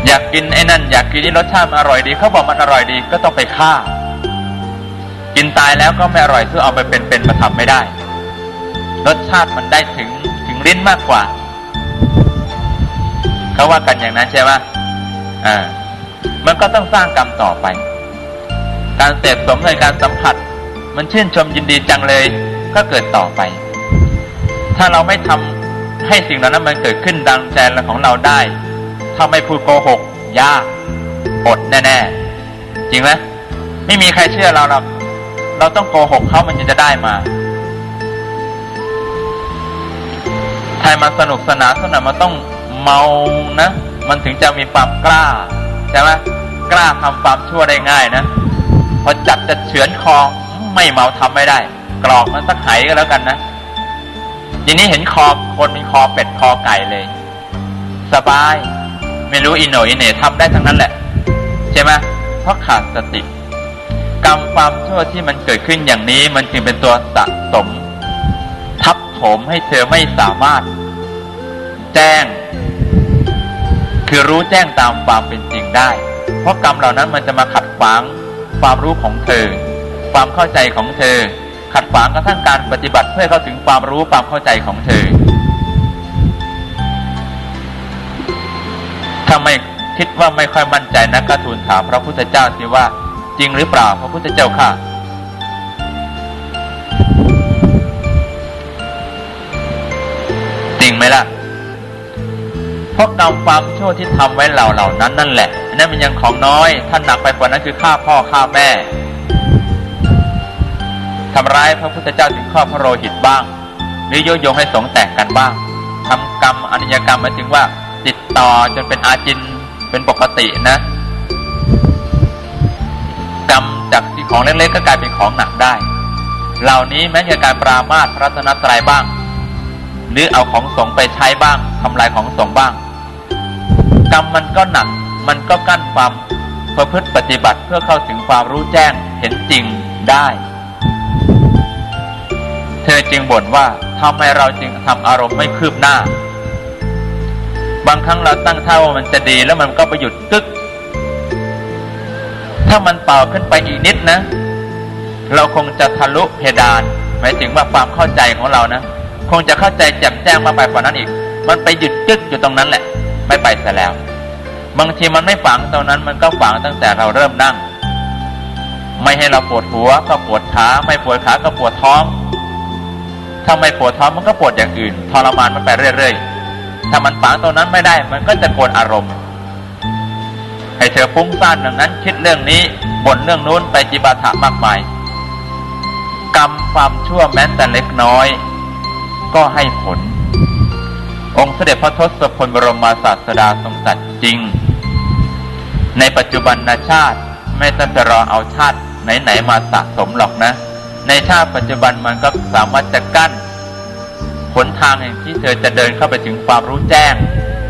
อยากกินไอ้นั่นอยากกินนี่รสชาติมันอร่อยดีเขาบอกมันอร่อยดีก็ต้องไปฆ่ากินตายแล้วก็ไม่อร่อยซึ่งเอาไปเป็นๆมาทำไม่ได้รสชาติมันได้ถึงถึงลิ้นมากกว่าเขาว่ากันอย่างนั้นใช่ไหมอ่ามันก็ต้องสร้างกรรมต่อไปการเสพสมในการสัมผัสมันชื่นชมยินดีจังเลยก็เกิดต่อไปถ้าเราไม่ทำให้สิ่งเหล่านั้นมันเกิดขึ้นดังใจของเราได้ถ้าไม่พูดโกหกยากอดแน่ๆจริงไหมไม่มีใครเชื่อเราหรอกเราต้องโกหกเขามันจะได้มาไทยมันสนุกสนานสนานมันต้องเมานะมันถึงจะมีความกล้าใช่ไหมกล้าทำความชั่วได้ง่ายนะพอจับจะเฉือนคอไม่เมาทำไม่ได้กรอกมันสักไหก็แล้วกันนะทีนี้เห็นคอคนมีคอเป็ดคอไก่เลยสบายไม่รู้อิโหนอิเหน่ทำได้ทั้งนั้นแหละใช่ไหมเพราะขาดสติกรรมความชั่วที่มันเกิดขึ้นอย่างนี้มันจึงเป็นตัวสะสมทับถมให้เธอไม่สามารถแจ้งคือรู้แจ้งตามความเป็นจริงได้เพราะกรรมเหล่านั้นมันจะมาขัดขวางความรู้ของเธอความเข้าใจของเธอขัดขวางกระทั่งการปฏิบัติเพื่อเข้าถึงความรู้ความเข้าใจของเธอถ้าไม่คิดว่าไม่ค่อยมั่นใจนักก็ทูลถามพระพุทธเจ้าสิว่าจริงหรือเปล่าพระพุทธเจ้าค่ะจริงไหมล่ะเพราะกรรมความชั่วที่ทำไว้เหล่าเหล่านั้นนั่นแหละนั่นมันยังของน้อยท่านหนักไปกว่านั้นคือฆ่าพ่อฆ่าแม่ทำร้ายพระพุทธเจ้าถึงข้อพระโลหิตบ้างหรือยุยงให้สงฆ์แตกกันบ้างทำกรรมอนิจกรรมหมายถึงว่าติดต่อจนเป็นอาจินเป็นปกตินะกรรมจากที่ของเล็กๆก็กลายเป็นของหนักได้เหล่านี้แม้จะการปรามาสพระรัตนตรัยบ้างหรือเอาของสงฆ์ไปใช้บ้างทำลายของสงฆ์บ้างกรรมมันก็หนักมันก็กั้นความประพฤติปฏิบัติเพื่อเข้าถึงความรู้แจ้งเห็นจริงได้เธอจึงบ่นว่าทำไมเราจึงทำอารมณ์ไม่คืบหน้าบางครั้งเราตั้งท่าว่ามันจะดีแล้วมันก็ไปหยุดกึกถ้ามันเป่าขึ้นไปอีกนิดนะเราคงจะทะลุเพดานหมายถึงว่าความเข้าใจของเรานะคงจะเข้าใจแจ่มแจ้งมากไปกว่านั้นอีกมันไปหยุดกึกอยู่ตรงนั้นแหละไม่ไปซะแล้วบางทีมันไม่ฝังตรงนั้นมันก็ฝังตั้งแต่เราเริ่มนั่งไม่ให้เราปวดหัวก็ปวดขาไม่ปวดขาก็ปวดท้องถ้าไม่ปวดท้องมันก็ปวดอย่างอื่นทรมานมันไปเรื่อยๆถ้ามันฝังตรงนั้นไม่ได้มันก็จะโกรธอารมณ์ให้เธอฟุ้งซ่านอย่างนั้นคิดเรื่องนี้บ่นเรื่องนู้นไปจิปาถะมากมายกรรมความชั่วแม้แต่เล็กน้อยก็ให้ผลองค์เสด็จพระทศพลบรมศาสดาทรงตรัสจริงในปัจจุบันชาติไม่ต้องไปรอเอาชาติไหนๆมาสะสมหรอกนะในชาติปัจจุบันมันก็สามารถจะกั้นหนทางแห่งที่เธอจะเดินเข้าไปถึงความรู้แจ้ง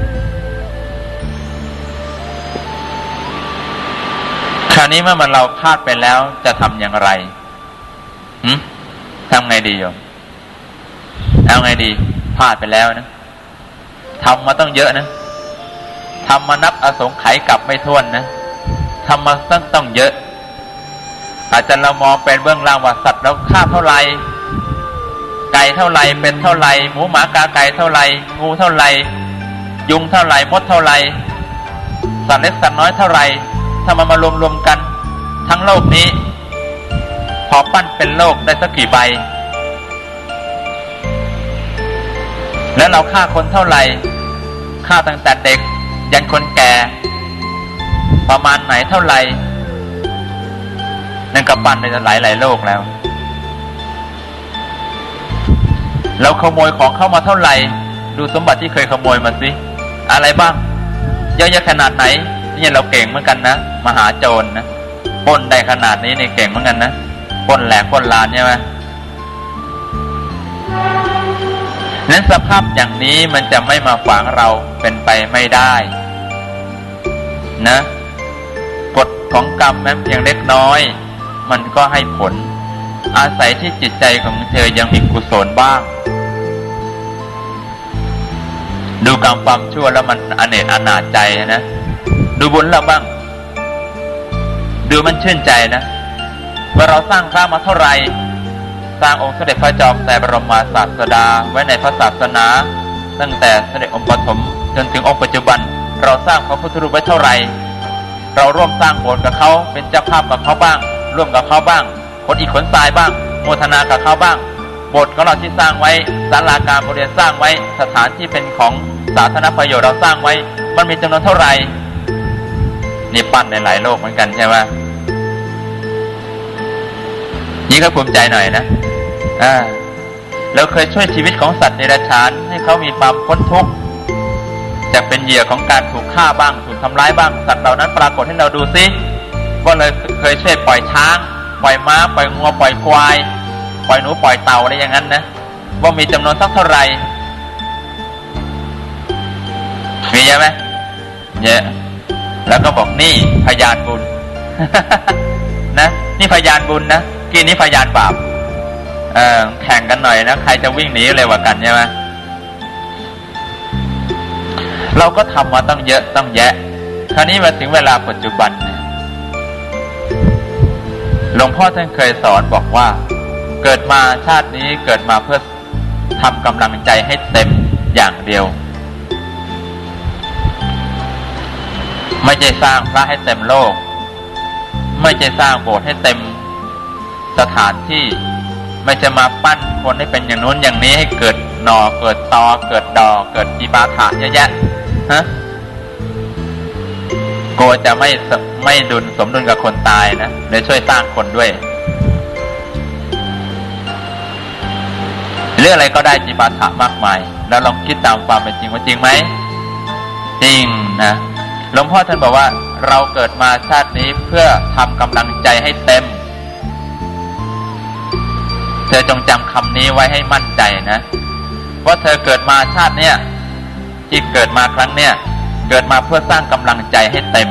คราวนี้เมื่อมันเราพลาดไปแล้วจะทำอย่างไรหืมทำไงดีโยมเอาไงดีพลาดไปแล้วนะทำมาต้องเยอะนะทำมานับอสงไขยกลับไม่ถ้วนนะทำมาต้องต้องเยอะอาจจะเรามองเป็นเบื้องล่างว่าสัตว์เราฆ่าเท่าไหร่ไก่เท่าไหร่เป็นเท่าไหร่หมูหมากาไก่เท่าไหร่งูเท่าไหร่ยุงเท่าไหร่มดเท่าไหร่สัตว์เล็กสัตว์น้อยเท่าไหร่ถ้ามันมารวมๆกันทั้งโลกนี้พอปั้นเป็นโลกได้สักกี่ใบแล้วเราฆ่าคนเท่าไหร่ฆ่าตั้งแต่เด็กยันคนแก่ประมาณไหนเท่าไหร่นั่นก็ปั้นได้หลายหลายโลกแล้วเราขโมยของเข้ามาเท่าไหร่ดูสมบัติที่เคยขโมยมาสิอะไรบ้างเยอะแยะขนาดไหนนี่เราเก่งเหมือนกันนะมหาโจรนะปล้นได้ขนาดนี้นี่เก่งเหมือนกันนะปล้นแหลกปล้นลานใช่ไหมนั้นสภาพอย่างนี้มันจะไม่มาขวางเราเป็นไปไม่ได้นะกฎของกรรมแม้เพียงเล็กน้อยมันก็ให้ผลอาศัยที่จิตใจของเธอยังมีกุศลบ้างดูกรรมความชั่วแล้วมันอเนกอนาถใจนะดูบุญเราบ้างดูมันชื่นใจนะว่าเราสร้างพระมาเท่าไหร่สร้างองค์สมเด็จพระจอมไตรบรมศาสดาไว้ในพระศาสนาตั้งแต่สมเด็จองค์ปฐมจนถึงองค์ปัจจุบันเราสร้างพระพุทธรูปไว้เท่าไหร่เราร่วมสร้างโบสถ์กับเขาเป็นเจ้าภาพกับเขาบ้างร่วมกับเขาบ้างขนอีกขนทรายบ้างโมทนากับเขาบ้างโบสถ์ของเราที่สร้างไว้ศาลาการประเรียนสร้างไว้สถานที่เป็นของสาธารณประโยชน์เราสร้างไว้มันมีจำนวนเท่าไหร่นี่ปั้นในหลายโลกเหมือนกันใช่ไหมนี่ก็ภูมิใจหน่อยนะอ่าเราเคยช่วยชีวิตของสัตว์เดรัจฉานให้เขามีความพ้นทุกข์จะเป็นเหยื่อของการถูกฆ่าบ้างถูกทำร้ายบ้างสัตว์เหล่านั้นปรากฏให้เราดูซิว่าเลยเคยช่วยปล่อยช้างปล่อยม้าปล่อยงัวปล่อยควายปล่อยหนูปล่อยเต่าอะไรอย่างนั้นนะว่ามีจำนวนสักเท่าไหร่มีเยอะไหมเยอะแล้วก็บอกนี่พยานบุญ นะนี่พยานบุญนะกินนี้พยานบาปเออแข่งกันหน่อยนะใครจะวิ่งหนีเร็วกว่ากันใช่ไหมเราก็ทำมาตั้งเยอะตั้งแยะคราวนี้มาถึงเวลาปัจจุบันหลวงพ่อท่านเคยสอนบอกว่าเกิดมาชาตินี้เกิดมาเพื่อทำกำลังใจให้เต็มอย่างเดียวไม่ใช่สร้างพระให้เต็มโลกไม่ใช่สร้างโบสถ์ให้เต็มสถานที่ไม่จะมาปั้นคนให้เป็นอย่างนู้นอย่างนี้ให้เกิดหน่อเกิดตอเกิดดอกเกิดจีปาถะเยอะแยะฮะกลัวจะไม่ไม่ดุลสมดุลกับคนตายนะเลยช่วยสร้างคนด้วยเรื่องอะไรก็ได้จีปาถะมากมายแล้วลองคิดตามความเป็นจริงว่าจริงไหมจริงนะหลวงพ่อท่านบอกว่าเราเกิดมาชาตินี้เพื่อทำกำลังใจให้เต็มเธอจงจำคำนี้ไว้ให้มั่นใจนะว่าเธอเกิดมาชาติเนี้ยที่เกิดมาครั้งเนี้ยเกิดมาเพื่อสร้างกำลังใจให้เต็ม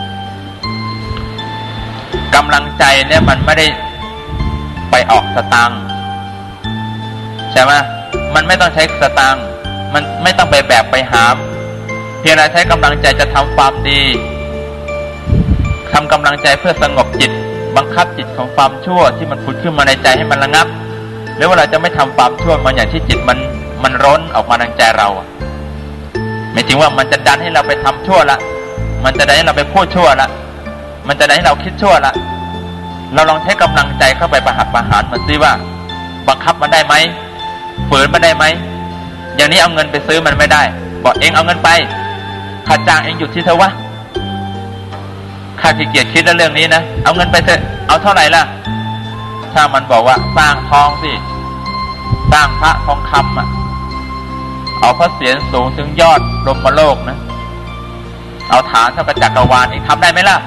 กำลังใจเนี่ยมันไม่ได้ไปออกสตางค์ใช่ไหมมันไม่ต้องใช้สตางค์มันไม่ต้องไปแบกไปหามเพียงแต่ใช้กำลังใจจะทำความดีทำกำลังใจเพื่อสงบจิตบังคับจิตของความชั่วที่มันผุดขึ้นมาในใจให้มันระงับหรือว่าเราจะไม่ทำความชั่วมันอย่างที่จิตมันมันร้นออกมาในใจเราหมายถึงว่ามันจะดันให้เราไปทำชั่วละมันจะดันให้เราไปพูดชั่วละมันจะดันให้เราคิดชั่วละเราลองใช้กำลังใจเข้าไปประหัตประหารมันซิว่าบังคับมันได้ไหมฝืนมันได้ไหมอย่างนี้เอาเงินไปซื้อมันไม่ได้บอกเองเอาเงินไปข้าจ้างเองหยุดที่เธอวะข้าขี้เกียจคิดเรื่องนี้นะเอาเงินไปเถอะเอาเท่าไหร่ล่ะถ้ามันบอกว่าสร้างทองสิสร้างพระทองคำอ่ะเอาพระเศียรสูงถึงยอดลมโลกนะเอาฐานเท่ากับจักรวาลเองทำได้ไหมล่ะ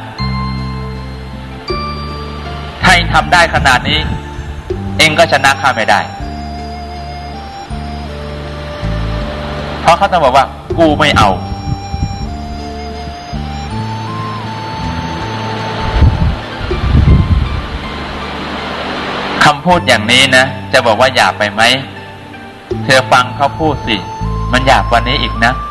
ถ้าเองทำได้ขนาดนี้เองก็ชนะข้าไม่ได้เพราะเขาจะบอกว่ากูไม่เอาคำพูดอย่างนี้นะจะบอกว่าหยาบไปไหมเธอฟังเขาพูดสิมันหยาบกว่านี้อีกนะ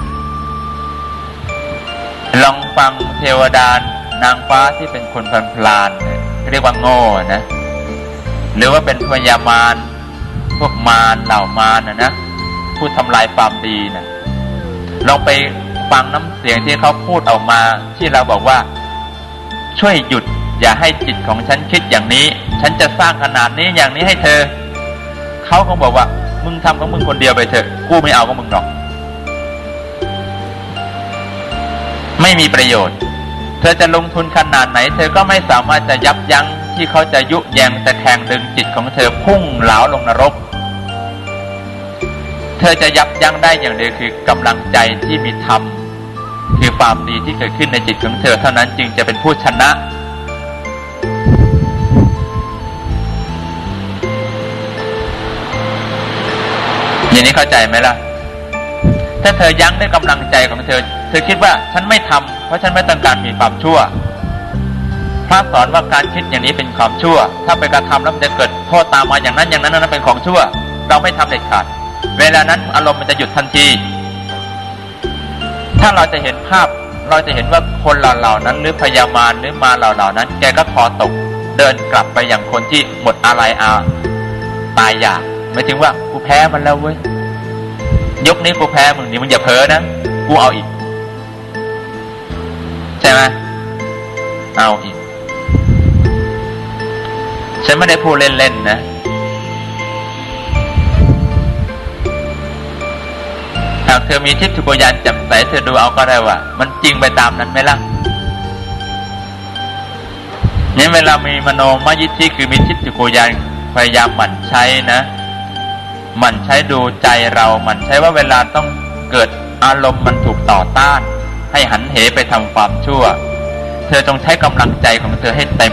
ลองฟังเทวดานางฟ้าที่เป็นคนพลันพลานเรียกว่าโง่นะหรือว่าเป็นพญามารพวกมารเหล่ามารนะนะพูดทำลายความดีนะลองไปฟังน้ำเสียงที่เขาพูดออกมาที่เราบอกว่าช่วยหยุดอย่าให้จิตของฉันคิดอย่างนี้ฉันจะสร้างขนาดนี้อย่างนี้ให้เธอเขาก็บอกว่ามึงทำของมึงคนเดียวไปเถอะกูไม่เอาของมึงหรอกไม่มีประโยชน์เธอจะลงทุนขนาดไหนเธอก็ไม่สามารถจะยับยั้งที่เขาจะยุแยงแต่แทงดึงจิตของเธอพุ่งเหลาลงนรกเธอจะยับยั้งได้อย่างเดียวคือกำลังใจที่มีธรรมคือความดีที่เกิดขึ้นในจิตของเธอเท่านั้นจึงจะเป็นผู้ชนะอย่างนี้เข้าใจไหมล่ะถ้าเธอยั้งด้วยกำลังใจของเธอเธอคิดว่าฉันไม่ทำเพราะฉันไม่ต้องการมีความชั่วพระสอนว่าการคิดอย่างนี้เป็นความชั่วถ้าไปกระทำแล้วมันจะเกิดโทษตามมาอย่างนั้นอย่างนั้นนั้นเป็นของชั่วเราไม่ทำเด็ดขาดเวลานั้นอารมณ์มันจะหยุดทันทีถ้าเราจะเห็นภาพเราจะเห็นว่าคนเหล่านั้นหรือพญามารหรือมาเหล่านั้นแกก็คอตกเดินกลับไปอย่างคนที่หมดอะไรอาตายอยากหมายถึงว่ากูแพ้มันแล้วเว้ยยกนี้กูแพ้มึงนี่มึงอย่าเพ้อนะกูเอาอีกใช่ไหมเอาอีกฉันไม่ได้พูดเล่นๆนะหากเธอมีทิฏฐิโกญาณแจ่มใสเธอดูเอาก็ได้ว่ามันจริงไปตามนั้นไหมล่ะนี่เวลามีมโนมยิทธิคือมีทิฏฐิโกญาณพยายามหมั่นใช้นะหมั่นใช้ดูใจเราหมั่นใช้ว่าเวลาต้องเกิดอารมณ์มันถูกต่อต้านให้หันเหไปทำความชั่วเธอจงใช้กำลังใจของเธอให้เต็ม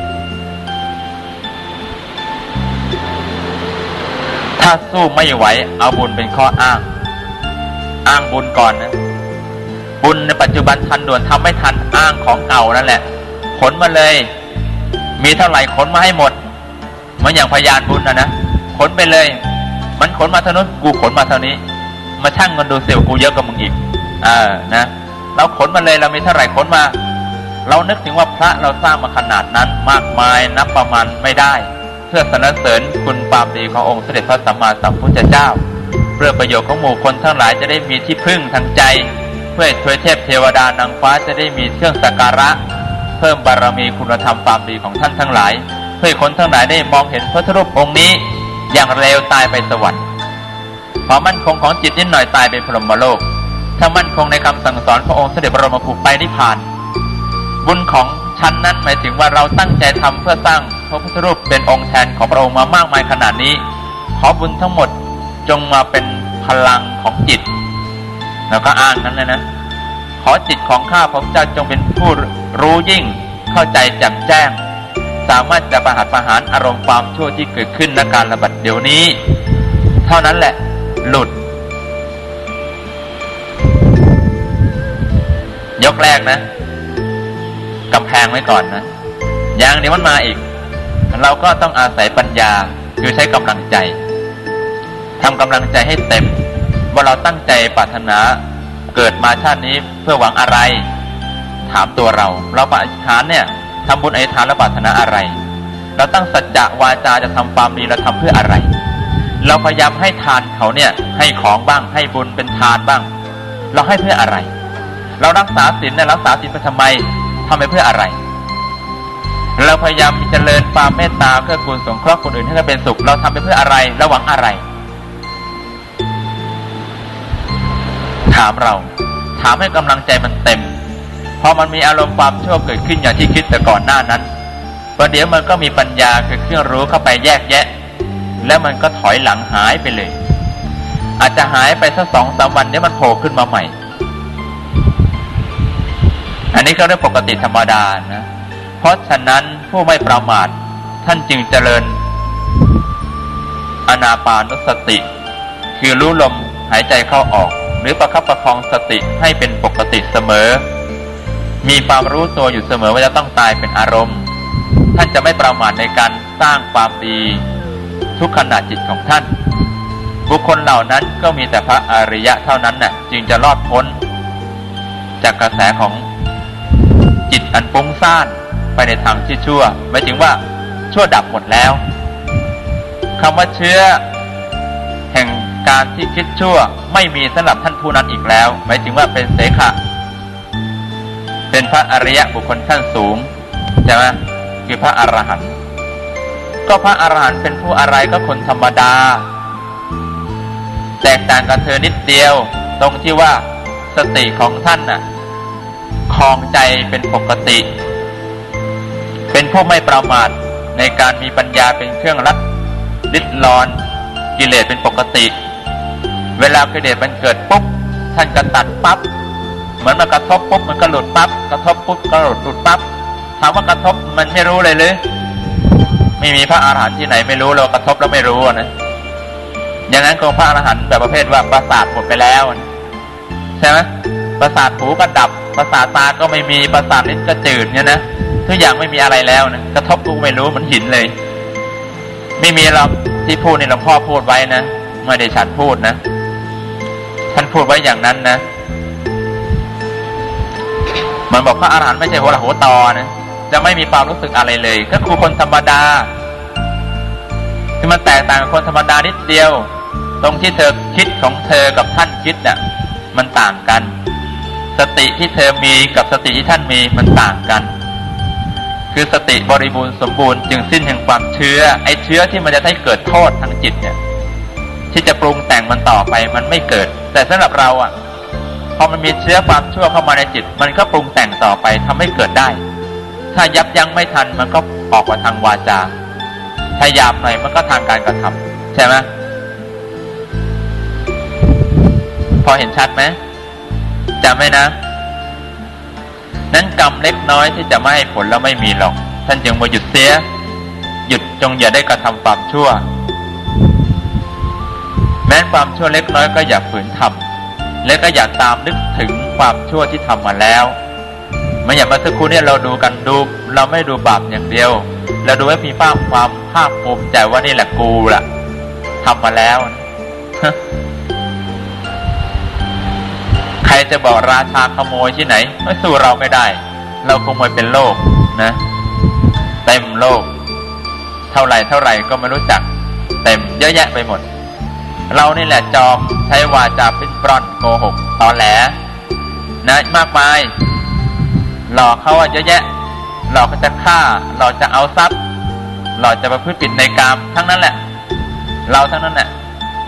ถ้าสู้ไม่ไหวเอาบุญเป็นข้ออ้างอ้างบุญก่อนนะบุญในปัจจุบันทันด่วนทำไม่ทันอ้างของเก่านั่นแหละขนมาเลยมีเท่าไหร่ขนมาให้หมดเหมือนอย่างพยานบุญนะนะขนไปเลยมันขนมาเท่านั้นกูขนมาเท่านี้มาชั่งเงินดูเสียวกูเยอะกว่ามึงอีกเออนะเราขนมาเลยเรามีเท่าไหร่ขนมาเรานึกถึงว่าพระเราสร้างมาขนาดนั้นมากมายนับประมาณไม่ได้เพื่อสรรเสริญคุณความดีขององค์เสด็จพระสัมมาสัมพุทธเจ้าเพื่อประโยชน์ของหมู่คนทั้งหลายจะได้มีที่พึ่งทางใจเพื่อช่วยเทพเทวดานางฟ้าจะได้มีเครื่องสักการะเพิ่มบารมีคุณธรรมความดีของท่านทั้งหลายเพื่อคนทั้งหลายได้มองเห็นพระพุทธรูปองค์นี้อย่างเร็วตายไปสวรรค์พอมั่นคงของจิตนิดหน่อยตายไปพรหมโลกถ้ามั่นคงในคำสั่งสอนพระองค์เสด็จบรมครูไปนิพพานบุญของชั้นนั้นหมายถึงว่าเราตั้งใจทำเพื่อสร้างพระพุทธรูปเป็นองค์แทนของพระองค์มามากมายขนาดนี้ขอบุญทั้งหมดจงมาเป็นพลังของจิตแล้วก็อ้างนั้นเลยนะขอจิตของข้าพระเจ้าจงเป็นผู้รู้ยิ่งเข้าใจแจ่มแจ้งสามารถจะประหัตประหารอารมณ์ความชั่วที่เกิดขึ้นในการระบาดเดี๋ยวนี้เท่านั้นแหละหลุดยกแรกนะกำแพงไว้ก่อนนะอย่างนี้มันมาอีกเราก็ต้องอาศัยปัญญาคือใช้กำลังใจทำกำลังใจให้เต็มว่าเราตั้งใจปรารถนาเกิดมาชาตินี้เพื่อหวังอะไรถามตัวเราเราปฏิฐานเนี่ยทำบุญอธิษฐานและปรารถนาอะไรเราตั้งสัจจะวาจาจะทำความดีเราทำเพื่ออะไรเราพยายามให้ทานเขาเนี่ยให้ของบ้างให้บุญเป็นทานบ้างเราให้เพื่ออะไรเรารักษาศีลเนี่ยรักษาศีลไปทำไมทำไปเพื่ออะไรเราพยายามเจริญความเมตตาเพื่อคุณสงเคราะห์คนอื่นให้เขาเป็นสุขเราทำไปเพื่ออะไรเราหวังอะไรถามเราถามให้กำลังใจมันเต็มพอมันมีอารมณ์ความชั่วเกิดขึ้นอย่างที่คิดแต่ก่อนหน้านั้นประเดี๋ยวมันก็มีปัญญาคือเครื่องรู้เข้าไปแยกแยะแล้วมันก็ถอยหลังหายไปเลยอาจจะหายไปสักสองสามวันเดี๋ยวมันโผล่ขึ้นมาใหม่อันนี้ก็เรื่องปกติธรรมดานะเพราะฉะนั้นผู้ไม่ประมาทท่านจึงเจริญอานาปานุสติคือรู้ลมหายใจเข้าออกหรือประคับประคองสติให้เป็นปกติเสมอมีความรู้ตัวอยู่เสมอว่าจะต้องตายเป็นอารมณ์ท่านจะไม่ประมาทในการสร้างความดีทุกขณะจิตของท่านบุคคลเหล่านั้นก็มีแต่พระอริยะเท่านั้นน่ะจึงจะรอดพ้นจากกระแสของจิตอันฟุ้งซ่านไปในทางที่ชั่วหมายถึงว่าชั่วดับหมดแล้วคำว่าเชื้อแห่งการที่คิดชั่วไม่มีสำหรับท่านผู้นั้นอีกแล้วหมายถึงว่าเป็นเสขะเป็นพระอริยะบุคคลขั้นสูงใช่ไหมคือพระอรหันต์ก็พระอรหันต์เป็นผู้อะไรก็คนธรรมดาแตกต่างกับเธอนิดเดียวตรงที่ว่าสติของท่านน่ะครองใจเป็นปกติเป็นผู้ไม่ประมาทในการมีปัญญาเป็นเครื่องรัดริดรอนกิเลสเป็นปกติเวลากิเลสมันเกิดปุ๊บท่านก็ตัดปั๊บเหมือนมันกระทบปุ๊บมันก็หลุดปั๊บกระทบปุ๊บก็หลุดหลุดปั๊บถามว่ากระทบมันไม่รู้เลยหรือไม่มีพระอรหันต์ที่ไหนไม่รู้เลยกระทบแล้วไม่รู้นะอย่างนั้นของพระอรหันต์แบบประเภทว่าประสาทหมดไปแล้วใช่ไหมประสาทหูก็ดับประสาทตาก็ไม่มีประสาทลิ้นก็จืดเนี่ยนะทุกอย่างไม่มีอะไรแล้วนะกระทบกูไม่รู้มันหินเลยไม่มีหรอกที่พูดนี่หลวงพ่อพูดไว้นะไม่ได้ฉันพูดนะท่านพูดไว้อย่างนั้นนะมันบอกพระอรหันต์ไม่ใช่หัวละหัวตอนะจะไม่มีความรู้สึกอะไรเลยก็คือคนธรรมดาที่มันแตกต่างกับคนธรรมดานิดเดียวตรงที่เธอคิดของเธอกับท่านคิดน่ะมันต่างกันสติที่เธอมีกับสติที่ท่านมีมันต่างกันคือสติบริบูรณ์สมบูรณ์จึงสิ้นแห่งความเชื้อไอ้เชื้อที่มันจะให้เกิดโทษทางจิตเนี่ยที่จะปรุงแต่งมันต่อไปมันไม่เกิดแต่สำหรับเราอ่ะพอมันมีเชื้อความชั่วเข้ามาในจิตมันก็ปรุงแต่งต่อไปทำให้เกิดได้ถ้ายับยั้งไม่ทันมันก็ออกมาทางวาจาถ้าหยาบหน่อยมันก็ทางการกระทำใช่ไหมพอเห็นชัดไหมจำไว้นะนั้นกรรมเล็กน้อยที่จะไม่ให้ผลแล้วไม่มีหรอกท่านจึงมาหยุดเสียหยุดจงอย่าได้กระทำความชั่วแม้ความชั่วเล็กน้อยก็อย่าฝืนทำและก็อย่าตามนึกถึงความชั่วที่ทำมาแล้วไม่อย่างเมื่อสักครู่เนี่ยเราดูกันดูเราไม่ดูบาปอย่างเดียวเราดูให้มีภาพความภาคภูมิใจว่านี่แหละกูล่ะทำมาแล้วใครจะบอกราชาขโมยที่ไหนไม่สู้เราไม่ได้เราขโมยเป็นโลกนะเต็มโลกเท่าไหร่เท่าไหร่ก็ไม่รู้จักเต็มเยอะแยะไปหมดเรานี่แหละจอมใช้วาจาปิ้นปล้อนโกหกตอแหลนะมากมายหลอกเขาว่าเยอะแยะหลอกเขาจะฆ่าหลอกจะเอาทรัพย์หลอกจะประพฤติผิดในกามทั้งนั้นแหละเราทั้งนั้นแหละ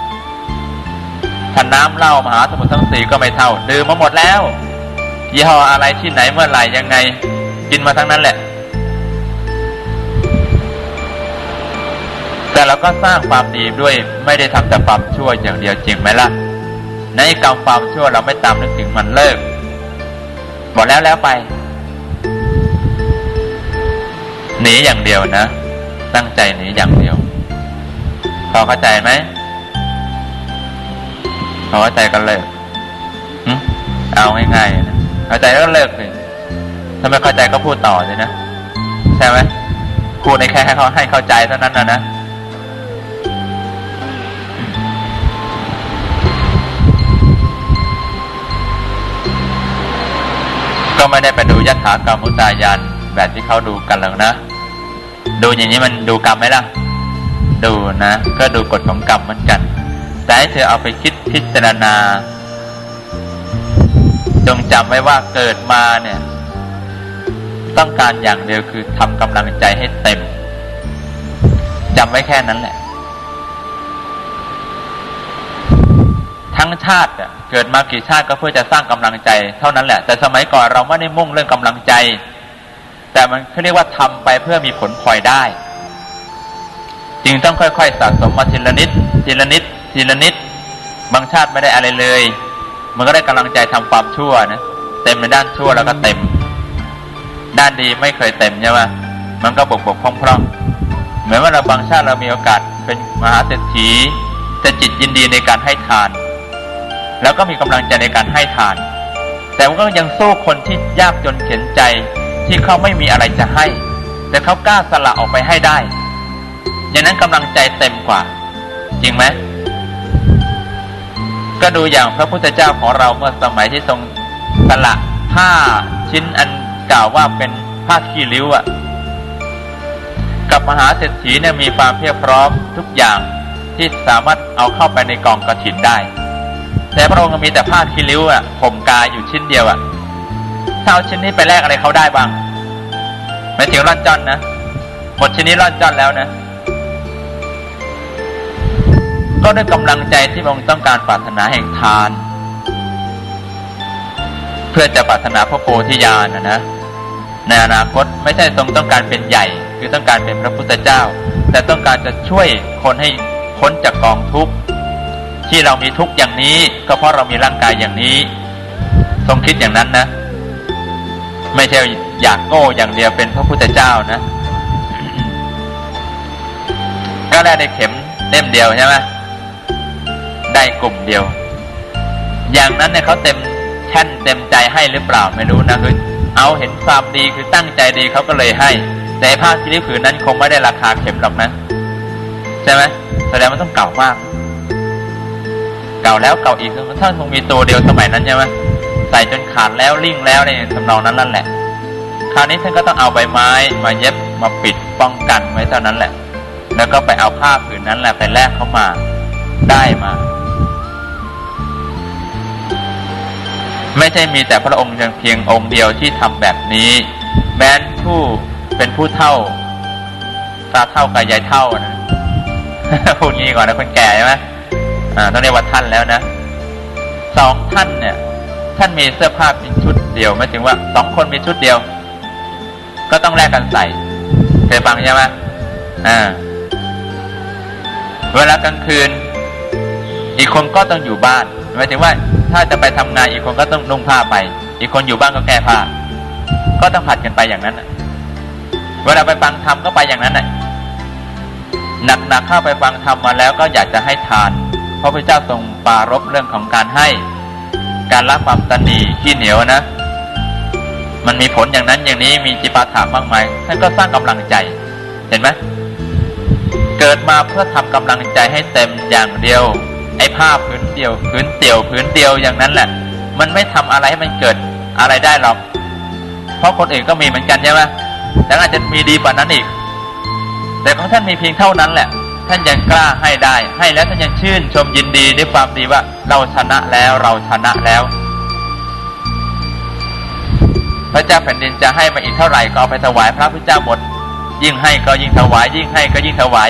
ถ้าน้ำเหล้ามหาสมุทรทั้งสี่ก็ไม่เท่าดื่มมาหมดแล้วยี่ห้ออะไรที่ไหนเมื่อไหร่ยังไงกินมาทั้งนั้นแหละแต่เราก็สร้างความดีด้วยไม่ได้ทำแต่ความชั่วอย่างเดียวจริงไหมล่ะในกรรมความชั่วเราไม่ตามนึกถึงมันเลิกบอกแล้วแล้วไปหนีอย่างเดียวนะตั้งใจหนีอย่างเดียวพอเข้าใจไหมพอเข้าใจก็เลิกเอาง่ายๆนะเข้าใจก็เลิกเลยถ้าไม่เข้าใจก็พูดต่อเลยนะใช่ไหมพูดในแค่ให้เขาให้เข้าใจเท่านั้นนะนะก็ไม่ได้ไปดูยถากรรมมุตายานแบบที่เขาดูกันหรอกนะดูอย่างนี้มันดูกรรมไหมล่ะดูนะก็ดูกฎของกรรมเหมือนกันแต่ให้เธอเอาไปคิดพิจารณาจงจำไว้ว่าเกิดมาเนี่ยต้องการอย่างเดียวคือทำกำลังใจให้เต็มจำไว้แค่นั้นแหละทั้งชาติอ่ะเกิดมากี่ชาติก็เพื่อจะสร้างกำลังใจเท่านั้นแหละแต่สมัยก่อนเราไม่ได้มุ่งเรื่องกำลังใจแต่มันเขาเรียกว่าทำไปเพื่อมีผลพลอยได้จึงต้องค่อยๆสะสมมาทีละนิดทีละนิดทีละนิดบางชาติไม่ได้อะไรเลยมันก็ได้กำลังใจทำความชั่วนะเต็มในด้านชั่วแล้วก็เต็มด้านดีไม่เคยเต็มใช่ไหมมันก็บกบกพร่องๆเหมือนว่าเราบางชาติเรามีโอกาสเป็นมหาเศรษฐีแต่จิตยินดีในการให้ทานแล้วก็มีกำลังใจในการให้ทานแต่มันก็ยังสู้คนที่ยากจนเข็ญใจที่เขาไม่มีอะไรจะให้แต่เขากล้าสละออกไปให้ได้อย่างนั้นกำลังใจเต็มกว่าจริงไหมก็ดูอย่างพระพุทธเจ้าของเราเมื่อสมัยที่ทรงสละผ้าชิ้นอันกล่าวว่าเป็นผ้าขี้ริ้วอ่ะกับมหาเศรษฐีเนี่ยมีความเพียบพร้อมทุกอย่างที่สามารถเอาเข้าไปในกองกฐินได้แต่พระองค์มีแต่ผ้าขี้ริ้วอ่ะห่มกายอยู่ชิ้นเดียวอ่ะถ้าเอาชิ้นนี้ไปแลกอะไรเขาได้บ้างไม่ถึงร่อนจ้อนนะหมดชิ้นนี้ร่อนจ้อนแล้วนะก็ด้วยกำลังใจที่พระองค์ต้องการปรารถนาแห่งทานเพื่อจะปรารถนาพระโพธิญาณนะนะในอนาคตไม่ใช่ทรงต้องการเป็นใหญ่คือต้องการเป็นพระพุทธเจ้าแต่ต้องการจะช่วยคนให้พ้นจากกองทุกข์ที่เรามีทุกข์อย่างนี้ก็เพราะเรามีร่างกายอย่างนี้ทรงคิดอย่างนั้นนะไม่ใช่อยากโง่อย่างเดียวเป็นพระพุทธเจ้านะ ก็ได้ได้เข็มเล่มเดียวใช่ไหมได้กลุ่มเดียวอย่างนั้นเนี่ยเขาเต็มแท่นเต็มใจให้หรือเปล่าไม่รู้นะคือเอาเห็นความดีคือตั้งใจดีเขาก็เลยให้แต่ผ้าขี้ริ้วผืนนั้นคงไม่ได้ราคาเข็มหรอกนะใช่ไหมแสดงมันต้องเก่ามากเก่าแล้วเก่าอีกท่านคงมีตัวเดียวสมัยนั้นใช่ไหมใส่จนขาดแล้วริ่งแล้วในทำนองนั้นนั่นแหละคราวนี้ท่านก็ต้องเอาใบไม้มาเย็บมาปิดป้องกันไว้เท่านั้นแหละแล้วก็ไปเอาผ้าผืนนั้นแหละไปแลกเข้ามาได้มาไม่ใช่มีแต่พระองค์เพียงองค์เดียวที่ทำแบบนี้แม้นผู้เป็นผู้เฒ่าตาเฒ่ากับยายเฒ่านะ พูดงี้ก่อนนะคนแก่ใช่ไหมอ่าต้องเรียกว่าท่านแล้วนะสองท่านเนี่ยท่านมีเสื้อผ้าเป็นชุดเดียวหมายถึงว่าสองคนมีชุดเดียวก็ต้องแลกกันใส่เคยฟังใช่ไหมอ่าเวลากลางคืนอีกคนก็ต้องอยู่บ้านหมายถึงว่าถ้าจะไปทำงานอีกคนก็ต้องนุ่งผ้าไปอีกคนอยู่บ้านก็แก้ผ้าก็ต้องผัดกันไปอย่างนั้นเวลาไปฟังธรรมก็ไปอย่างนั้นน่ะหนักๆเข้าไปฟังธรรมมาแล้วก็อยากจะให้ทานเพราะพระเจ้าทรงปรารภเรื่องของการให้การละความตนีขี้เหนียวนะมันมีผลอย่างนั้นอย่างนี้มีจิปาถะมากมายท่านก็สร้างกำลังใจเห็นไหมเกิดมาเพื่อทำกำลังใจให้เต็มอย่างเดียวไอ้ผ้าพื้นเดียวพื้นเตียวพื้นเดียวอย่างนั้นแหละมันไม่ทำอะไรให้มันเกิดอะไรได้หรอกเพราะคนอื่นก็มีเหมือนกันใช่ไหมแต่อาจจะมีดีกว่านั้นอีกแต่ของท่านมีเพียงเท่านั้นแหละท่านยังกล้าให้ได้ให้แล้วท่านยังชื่นชมยินดีด้วยความดีว่าเราชนะแล้วเราชนะแล้วพระเจ้าแผ่นดินจะให้มาอีกเท่าไหร่ก็เอาไปถวายพระพุทธเจ้าหมดยิ่งให้ก็ยิ่งถวายยิ่งให้ก็ยิ่งถวาย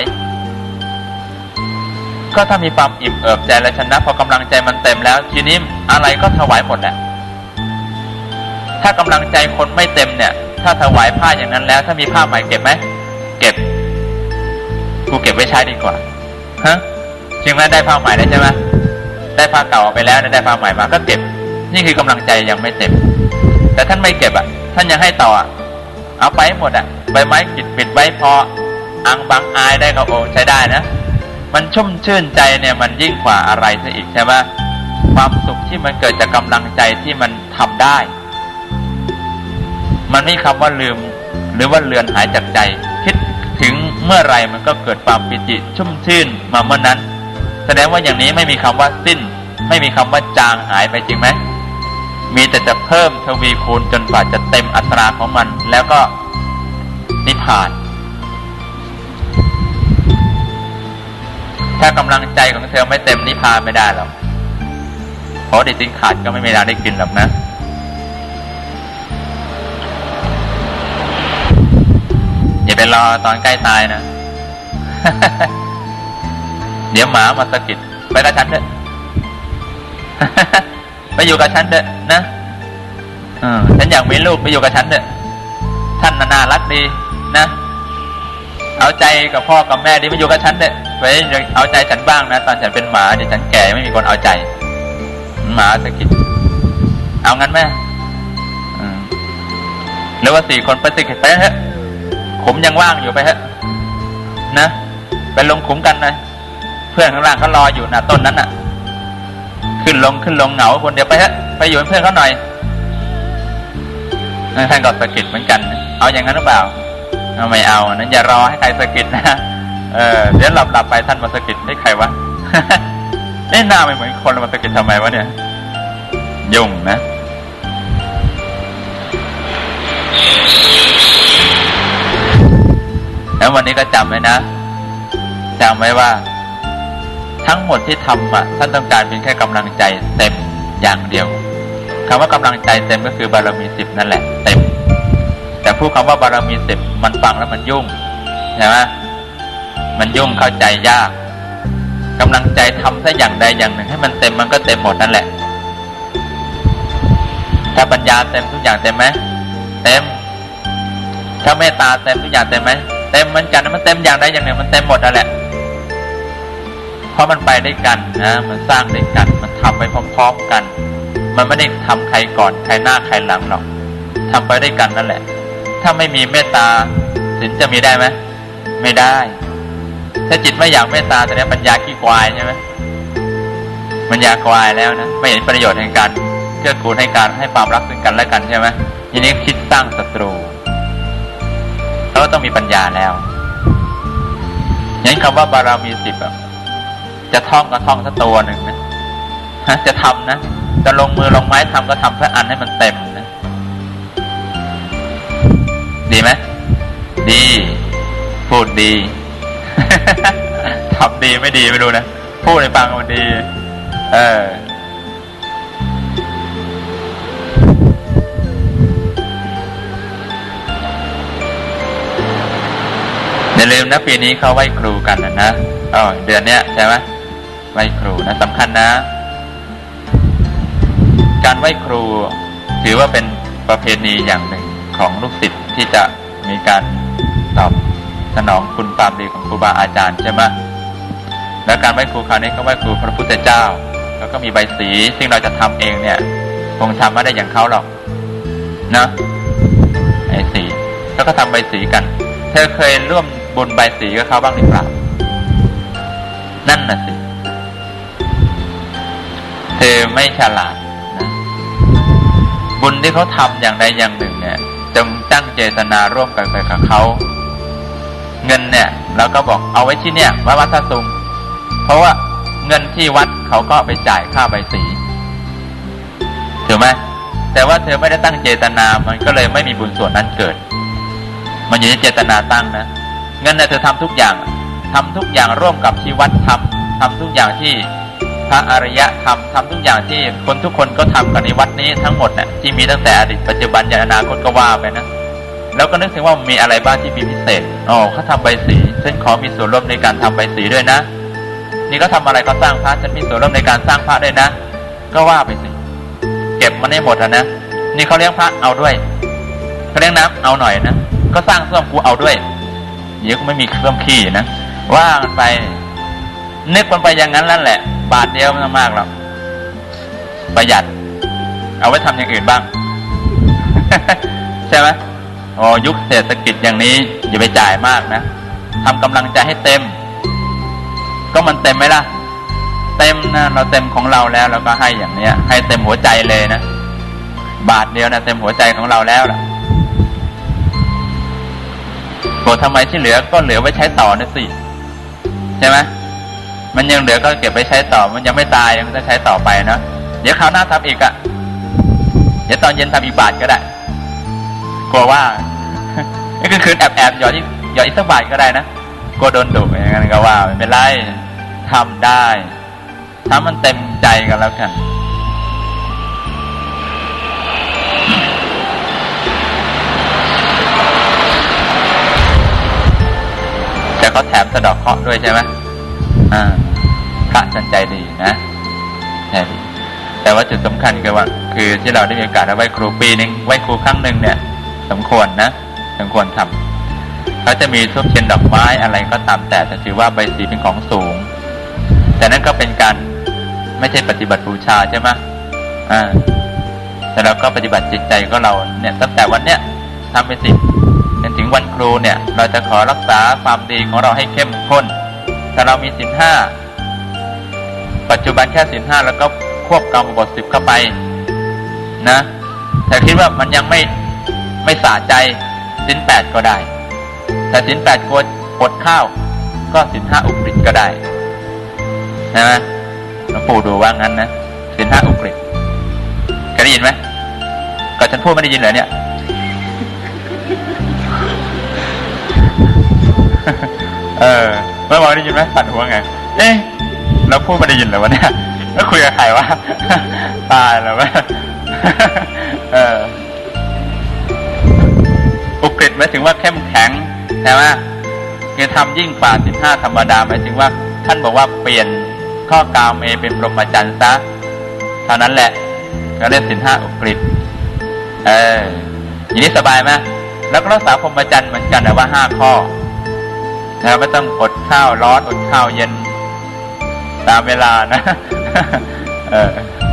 ก็ถ้ามีความอิ่มเอิบใจและชนะพอกำลังใจมันเต็มแล้วทีนี้อะไรก็ถวายหมดแหละถ้ากำลังใจคนไม่เต็มเนี่ยถ้าถวายผ้าอย่างนั้นแล้วถ้ามีผ้าใหม่เก็บไหมเก็บกูเก็บไว้ใช้ดีกว่าฮะจริงไหมได้ผ้าใหม่แล้วใช่ไหมได้ผ้าเก่าไปแล้วได้ผ้าใหม่มาก็เก็บนี่คือกำลังใจยังไม่เต็มแต่ท่านไม่เก็บอ่ะท่านยังให้ต่อเอาไปหมดอ่ะใบไม้ปิดปิดไว้พออังบังอายได้ก็โอ้ใช้ได้นะมันชุ่มชื่นใจเนี่ยมันยิ่งกว่าอะไรซะอีกใช่ไหมความสุขที่มันเกิดจากกำลังใจที่มันทำได้มันไม่คำว่าลืมหรือว่าเลือนหายจากใจคิดถึงเมื่อไรมันก็เกิดความปิติชุ่มชื่นมาเมื่อนั้นแสดงว่าอย่างนี้ไม่มีคำว่าสิ้นไม่มีคำว่าจางหายไปจริงไหมมีแต่จะเพิ่มทวีคูณจนกว่าจะเต็มอัตราของมันแล้วก็นิพพานถ้ากำลังใจของเธอไม่เต็มนิพพานไม่ได้หรอกเพราะดิสินขาดก็ไม่มีทางได้กินหรอกนะอย่าไปรอตอนใกล้ตายนะ เดี๋ยวหมามาสะกิดไปกับฉันเถอะ ไปอยู่กับฉันเถอะนะเออฉันอยากมีลูกไปอยู่กับฉันเถอะท่านน่ารักดีนะเอาใจกับพ่อกับแม่ดีมาอยู่กับฉันเถอะไปเอาใจฉันบ้างนะตอนฉันเป็นหมาเดี๋ยวฉันแก่ไม่มีคนเอาใจหมาสะกิดเอางั้นไหมหรือว่าสี่คนไปสะกิดไปเถอะขุมยังว่างอยู่ไปเถอะนะไปลงขุมกันนะเพื่อนข้างล่างเขารออยู่นะต้นนั้นน่ะขึ้นลงขึ้นลงเหงาคนเดียวไปเถอะไปอยู่เป็นเพื่อนเขาหน่อยท่านก็สะกิดเหมือนกันเอาอย่างนั้นหรือเปล่าไม่เอานั้นอย่ารอให้ใครสะกิดนะเออเดี๋ยวหลับหลับไปท่านมาสะกิดให้ใครวะ นี่หน้าไม่เหมือนคนมาสะกิดทำไมวะเนี่ยยุ่งนะแล้ววันนี้ก็จำไว้นะจำไว้ว่าทั้งหมดที่ทำอ่ะท่านต้องการเป็นแค่กำลังใจเต็มอย่างเดียวคำว่ากำลังใจเต็มก็คือบารมีสิบนั่นแหละเต็มแต่พูดคำว่าบารมีสิบมันฟังแล้วมันยุ่งใช่ไหมมันยุ่งเข้าใจยากกำลังใจทำสักอย่างใดอย่างหนึ่งให้มันเต็มมันก็เต็มหมดนั่นแหละถ้าปัญญาเต็มทุกอย่างเต็มไหมเต็มถ้าเมตตาเต็มทุกอย่างเต็มไหมเต็มเหมือนกันมันเต็มอย่างใดอย่างหนึ่งมันเต็มหมดนั่นแหละเพราะมันไปด้วยกันนะมันสร้างด้วยกันมันทำไปพร้อมๆกันมันไม่ได้ทำใครก่อนใครหน้าใครหลังหรอกทำไปด้วยกันนั่นแหละถ้าไม่มีเมตตาศีลจะมีได้ไหมไม่ได้ถ้าจิตไม่อยากเมตตาแสดงปัญญาขี้ควายใช่ไหมปัญญาควายแล้วนะไม่เห็นประโยชน์ในการเกื้อกูลให้การให้ความรักซึ่งกันและกันใช่ไหมทีนี้คิดสร้างศัตรูเราต้องมีปัญญาแล้วอย่างคำว่าบารมีสิบจะท่องก็ท่องสักตัวหนึ่งนะจะทำนะจะลงมือลงไม้ทำก็ทำสักอันให้มันเต็มนะดีไหมดีพูดดี ทำดีไม่ดีไม่รู้นะพูดให้ฟังมันดีเอออย่าลืมนะปีนี้เขาไหว้ครูกันนะนะอ๋อเดือนเนี้ยใช่ไหมไหว้ครูนะสำคัญนะการไหว้ครูถือว่าเป็นประเพณีอย่างหนึ่งของลูกศิษย์ที่จะมีการตอบสนองคุณความดีของครูบาอาจารย์ใช่ไหมแล้วการไหว้ครูคราวนี้ก็ไหว้ครูพระพุทธเจ้าแล้วก็มีใบสีซึ่งเราจะทำเองเนี่ยคงทำไม่ได้อย่างเขาหรอกนะไอ้สีแล้วก็ทำใบสีกันเธอเคยร่วมบุญใบสีกับเขาบ้างหรือเปล่านั่นน่ะสิเธอไม่ฉลาดนะบุญที่เขาทำอย่างใดอย่างหนึ่งเนี่ยจงตั้งเจตนาร่วมกันไปกับเขาเงินเนี่ยเราก็บอกเอาไว้ที่เนี่ยวัดวัดท่าซุงเพราะว่าเงินที่วัดเขาก็ไปจ่ายค่าใบสีถูกไหมแต่ว่าเธอไม่ได้ตั้งเจตนามันก็เลยไม่มีบุญส่วนนั้นเกิดมันอยู่ที่เจตนาตั้งนะเงินเนี่ยเธอทำทุกอย่างทำทุกอย่างร่วมกับที่วัดทำทำทุกอย่างที่พระอริยะทำทำทุกอย่างที่คนทุกคนก็ทำกันในวัดนี้ทั้งหมดเนี่ยที่มีตั้งแต่อดีตปัจจุบันยันอนาคตก็ว่าไปนะแล้วก็นึกถึงว่ามีอะไรบ้างที่มีพิเศษอ๋อเขาทำใบสีฉันขอมีส่วนร่วมในการทำใบสีด้วยนะนี่ก็ทำอะไรก็สร้างพระฉันมีส่วนร่วมในการสร้างพระด้วยนะก็ว่าไปสิเก็บมันให้หมดนะนี่เขาเลี้ยงพระเอาด้วยเขาเลี้ยงน้ำเอาหน่อยนะก็สร้างส้วมกูเอาด้วยเดี๋ยวก็ไม่มีส้วมขี้นะว่ามันไปนึกมันไปอย่างนั้นนั่นแหละบาทเดียวไม่มากหรอกประหยัดเอาไว้ทำอย่างอื่นบ้าง ใช่ไหมโอ้ยุคเศรษฐกิจอย่างนี้อย่าไปจ่ายมากนะทำกำลังใจให้เต็มก็มันเต็มไหมล่ะเต็มนะเราเต็มของเราแล้วเราก็ให้อย่างเนี้ยให้เต็มหัวใจเลยนะบาทเดียวนะเต็มหัวใจของเราแล้วล่ะโกรธทำไมที่เหลือก็เหลือไว้ใช้ต่อนะสิใช่ไหมมันยังเหลือก็เก็บไว้ใช้ต่อมันยังไม่ตายมันจะใช้ต่อไปนะเดี๋ยวคราวหน้าทำอีกอ่ะเดี๋ยวตอนเย็นทำอีกบาทก็ได้กลัวว่านี่คือคืนแอบแอบหยอดที่หยอดอีกสักบาทก็ได้นะกลัวโดนดุอย่างนั้นก็ว่าไม่เป็นไรทำได้ทำมันเต็มใจกันแล้วกันแต่เขาแถมสะดอกเคราะห์ด้วยใช่ไหมอ่าพระฉันใจดีนะใช่แต่ว่าจุดสำคัญคือว่าคือที่เราได้มีโอกาสไหว้ครูปีนึงไหว้ครูครั้งหนึ่งเนี่ยสมควรนะสมควรทำเขาจะมีทูบเทียนดอกไม้อะไรก็ตามแต่แต่ถือว่าใบสีเป็นของสูงแต่นั่นก็เป็นการไม่ใช่ปฏิบัติบูชาใช่ไหมอ่าแต่เราก็ปฏิบัติจิตใจของเราเนี่ยตั้งแต่วันเนี้ยทำไปสิจนถึงวันครูเนี่ยเราจะขอรักษาความดีของเราให้เข้มข้นถ้าเรามีศีลห้าปัจจุบันแค่ศีลห้าแล้วก็ควบกรรมบทสิบเข้าไปนะแต่คิดว่ามันยังไม่ไม่สะใจศีลแปดก็ได้แต่ศีลแปดกลัวอดข้าวก็ศีลห้าอุกฤษก็ได้ใช่ไหมหลวงปู่ดูว่างั้นนะศีลห้าอุกฤษเคยได้ยินไหมก็ฉันพูดไม่ได้ยินเหรอเนี่ยเออเมื่อวานได้ยินไหมสั่นหัวไงเอ๊ะเราพูดไม่ได้ยินเหรอวะเนี่ยแล้วคุยกับใครวะตายแล้ววะเอออุกฤษหมายถึงว่าเข้มแข็งใช่ไหมคือทำยิ่งกว่าสิบห้าธรรมดาหมายถึงว่าท่านบอกว่าเปลี่ยนข้อกามเมเป็นพรหมจรรย์ซะเท่านั้นแหละก็เรียกสิบห้าอุกฤษเอออย่างนี้สบายไหมแล้วก็รักษาพรหมจรรย์เหมือนกันแต่ว่าห้าข้อนะไม่ต้องอดข้าวร้อนอดข้าวเย็นตามเวลานะเออ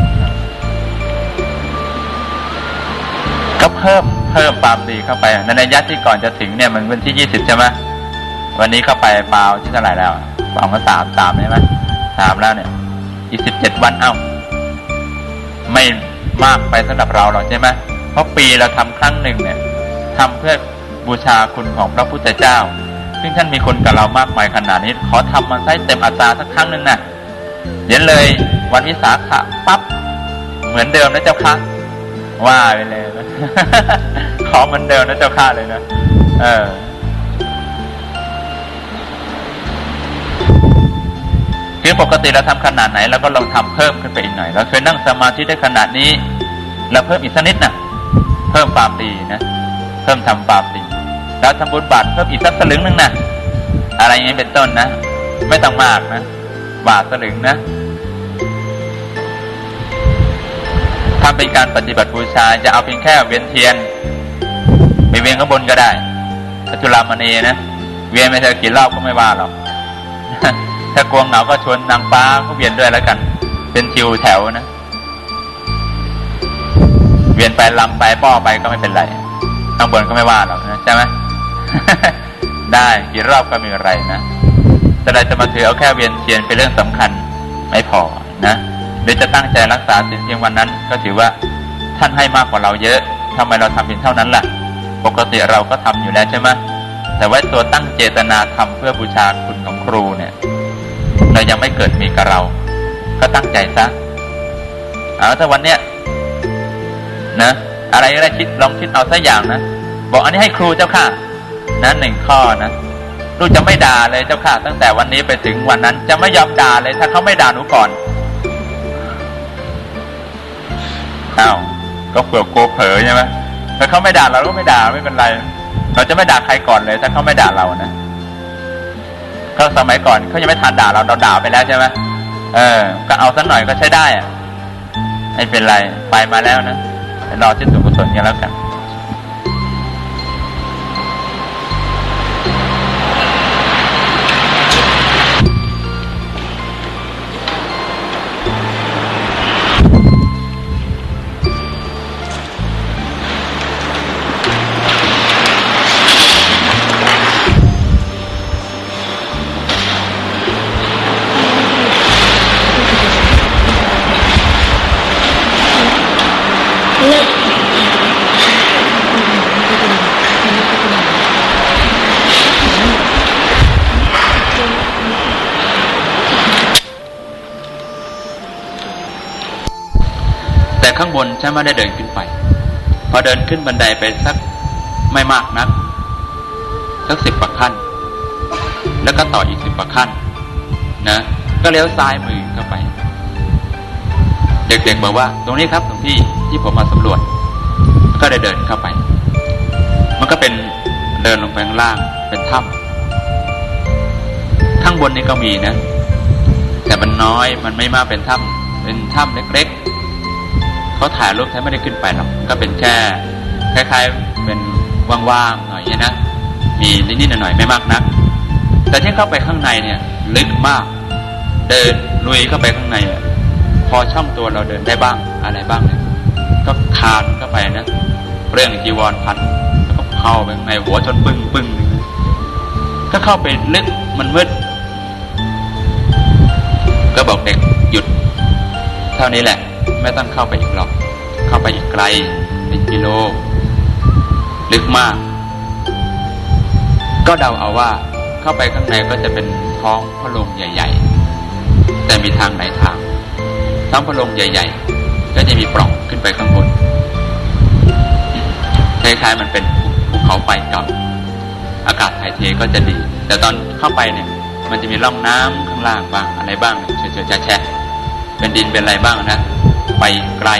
ก็เพิ่มเพิ่มความดีเข้าไปในระยะที่ก่อนจะถึงเนี่ยมันวันที่ยี่สิบใช่ไหมวันนี้เข้าไปเปล่าที่เท่าไหร่แล้วเปล่าก็สามสามใช่ไหมสามแล้วเนี่ยอีกสิบเจ็ดวันเอ้าไม่มากไปสำหรับเราหรอกใช่ไหมเพราะปีเราทำครั้งหนึ่งเนี่ยทำเพื่อบูชาคุณของพระพุทธเจ้าซึ่งท่านมีคนกับเรามากมายขนาดนี้ขอทำมันให้เต็มอัตราสักครั้งหนึ่งนะเดี๋ยวเลยวันวิสาขะปั๊บเหมือนเดิมนะเจ้าค่ะว่าไปเลยนะ ขอเหมือนเดิมนะเจ้าค่ะเลยนะเออคือปกติเราทำขนาดไหนเราก็ลองทำเพิ่มขึ้นไปอีกหน่อยเราเคยนั่งสมาธิได้ขนาดนี้เราเพิ่มอีกสักนิดนะเพิ่มความดีนะเพิ่มทำความดีแล้วทำบุญบาตรเพิ่มอีกสักสลึงนึงนะอะไรอย่างนี้เป็นต้นนะไม่ต้องมากนะบาทสลึงนะทำเป็นการปฏิบัติบูชาจะเอาเพียงแค่เวียนเทียนไปเวียนข้างบนก็ได้ปัจจุลามณีนะเวียนไม่เท่ากี่รอบก็ไม่ว่าหรอก ถ้ากลัวเหงาก็ชวนนางฟ้าก็เวียนด้วยแล้วกันเป็นคิวแถวนะเวียนไปลำไปป้อไปก็ไม่เป็นไรข้างบนก็ไม่ว่าหรอกนะใช่ไหม ได้กี่รอบก็ไม่เป็นไรนะแต่เราจะมาถือเอาแค่เวียนเทียนเป็นเรื่องสำคัญไม่พอนะหรือจะตั้งใจรักษาศีลเพียงวันนั้นก็ถือว่าท่านให้มากกว่าเราเยอะทำไมเราทำเพียงเท่านั้นล่ะปกติเราก็ทำอยู่แล้วใช่ไหมแต่ว่าตัวตั้งเจตนาทำเพื่อบูชาคุณของครูเนี่ยเรายังไม่เกิดมีกับเราก็ตั้งใจซะเอาถ้าวันเนี้ยนะอะไรก็ได้คิดลองคิดเอาสักอย่างนะบอกอันนี้ให้ครูเจ้าค่ะนะหนึ่งข้อนะลูกจะไม่ด่าเลยเจ้าค่ะตั้งแต่วันนี้ไปถึงวันนั้นจะไม่ยอมด่าเลยถ้าเขาไม่ด่าหนูก่อนอ้าวก็เผื่อโกเผลอใช่ไหมถ้าเขาไม่ด่าเราก็ไม่ด่าไม่เป็นไรเราจะไม่ด่าใครก่อนเลยถ้าเขาไม่ด่าเรานะเขาสมัยก่อนเขายังไม่ทันด่าเราเราด่าไปแล้วใช่ไหมเออก็เอาสักหน่อยก็ใช้ได้อะไม่เป็นไรไปมาแล้วนะรอที่สุกุศลกันแล้วกันข้างบนฉันไม่ได้เดินขึ้นไปพอเดินขึ้นบันไดไปสักไม่มากนักสักสิบกว่าขั้นแล้วก็ต่ออีกสิบกว่าขั้นนะก็เลี้ยวซ้ายมือเข้าไปเด็กๆบอกว่าตรงนี้ครับตรงที่ที่ผมมาสำรวจก็ได้เดินเข้าไปมันก็เป็นเดินลงไปข้างล่างเป็นถ้ำข้างบนนี่ก็มีนะแต่มันน้อยมันไม่มากเป็นถ้ำเป็นถ้ำเล็กๆเขาถ่ายรูปแท้ไม่ได้ขึ้นไปหรอกก็เป็นแค่คล้ายๆเป็นว่างๆหน่อยนะมีนิดๆหน่อยๆไม่มากนักแต่ที่เข้าไปข้างในเนี่ยลึกมากเดินลุยเข้าไปข้างในพอช่องตัวเราเดินได้บ้างอะไรบ้างเนี่ยก็คานเข้าไปนะเรื่องจีวรพันแล้วก็เข้าไปข้างในหัวจนปึ้งปึ้งก็เข้าไปลึกมันมืดก็บอกเด็กหยุดเท่านี้แหละไม่ต้องเข้าไปอีกหรอกเข้าไปอีกไกลเป็นกิโลลึกมากก็เดาเอาว่าเข้าไปข้างในก็จะเป็นท้องพระโรงใหญ่ๆแต่มีทางไหนทางท้องพระโรงใหญ่ๆก็จะมีปล่องขึ้นไปข้างบนคล้ายๆมันเป็นภูเขาไฟเก่าอากาศถ่ายเทก็จะดีแต่ตอนเข้าไปเนี่ยมันจะมีร่องน้ำข้างล่างบ้างอะไรบ้างเฉยๆแฉะเป็นดินเป็นอะไรบ้างนะไปไกล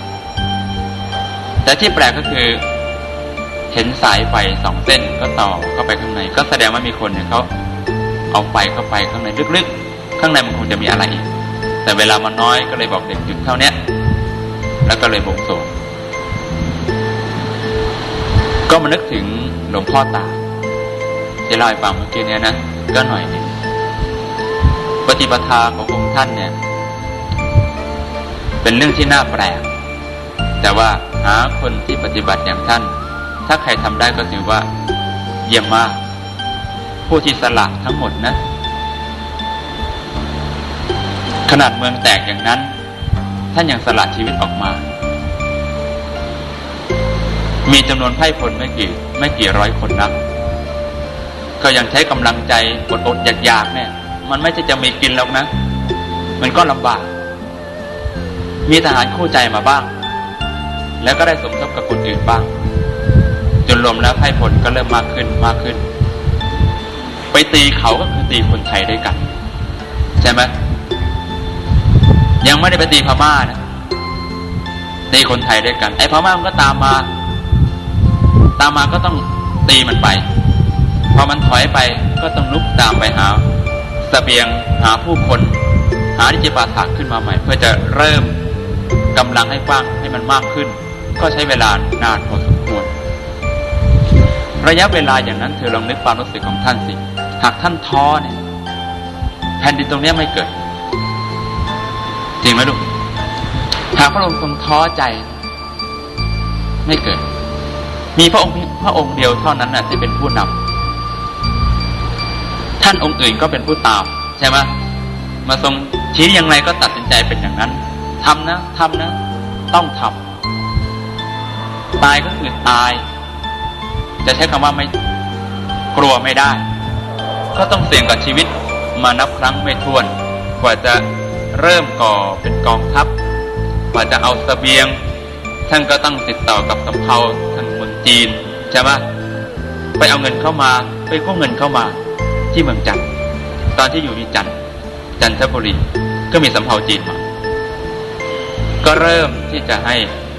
แต่ที่แปลกก็คือเห็นสายไฟสองเส้นก็ต่อเข้าไปข้างในก็แสดงว่ามีคนเนี่ยเขาเอาไฟเข้าไปข้างในลึกๆข้างในมันคงจะมีอะไรอีกแต่เวลามันน้อยก็เลยบอกเด็กหยุดเท่านี้แล้วก็เลยบงสรวงก็มานึกถึงหลวงพ่อตาที่เล่าให้ฟังเมื่อกี้นี้นะก็หน่อยนึงปฏิปทาขององค์ท่านเนี่ยเป็นเรื่องที่น่าแปลกแต่ว่าหาคนที่ปฏิบัติอย่างท่านถ้าใครทำได้ก็ถือว่าเยี่ยมมากผู้ที่สละทั้งหมดนะขนาดเมืองแตกอย่างนั้นท่านยังสละชีวิตออกมามีจำนวนไพร่พลไม่กี่ไม่กี่ร้อยคนนักก็ยังใช้กำลังใจอดอดอยากๆเนี่ยมันไม่ใช่จะมีกินหรอกนะมันก็ลำบากมีทหารคู่ใจมาบ้างแล้วก็ได้สมทบกับคนอื่นบ้างจนรวมแล้วไพร่พลก็เริ่มมากขึ้นมากขึ้นไปตีเขาก็คือตีคนไทยด้วยกันใช่ไหมยังไม่ได้ไปตีพม่านะตีคนไทยด้วยกันไอ้พม่ามันก็ตามมาตามมาก็ต้องตีมันไปพอมันถอยไปก็ต้องลุกตามไปหาเสบียงหาผู้คนหาที่จะปาถากขึ้นมาใหม่เพื่อจะเริ่มกำลังให้กว้างให้มันมากขึ้นก็ใช้เวลานานพอสมควรระยะเวลาอย่างนั้นเธอลองนึกความรู้สึกของท่านสิหากท่านท้อเนี่ยแผ่นดินตรงนี้ไม่เกิดจริงไหมลูกหากพระองค์ทรงท้อใจไม่เกิดมีพระองค์พระองค์เดียวเท่านั้นน่ะที่เป็นผู้นำท่านองค์อื่นก็เป็นผู้ตามใช่ไหมมาทรงชี้อย่างไรก็ตัดสินใจเป็นอย่างนั้นทำนะทำนะต้องทำตายก็คือตายจะใช้คำว่าไม่กลัวไม่ได้ก็ต้องเสี่ยงกับชีวิตมานับครั้งไม่ถ้วนกว่าจะเริ่มก่อเป็นกองทัพกว่าจะเอาเสบียงท่านก็ต้องติดต่อกับสำเภาทางคนจีนใช่ไหมไปเอาเงินเข้ามาไปกู้เงินเข้ามาที่เมืองจันทร์ตอนที่อยู่ที่จันทร์จันทบุรีก็มีสำเภาจีนมาก็เริ่มที่จะให้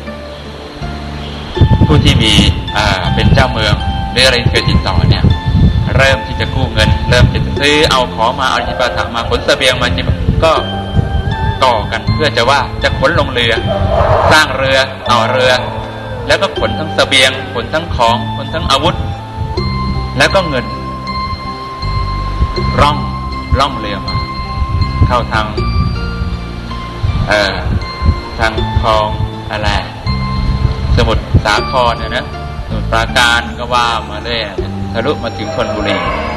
ผู้ที่มีอ่าเป็นเจ้าเมืองหรืออะไรเกิดติดต่อเนี่ยเริ่มที่จะกู้เงินเริ่มจะซื้อเอาของมาเอาจิปาถะมาขนเสบียงมาจิก็ต่อกันเพื่อจะว่าจะขนลงเรือสร้างเรือต่อเรือแล้วก็ขนทั้งเสบียงขนทั้งของขนทั้งอาวุธแล้วก็เงินร่องล่องเรือมาเข้าทางเอ่อทางคลองอะไรสมุทรสาครเนี่ยนะสมุทรปราการก็ว่ามาเรื่อยทะลุมาถึงชลบุรี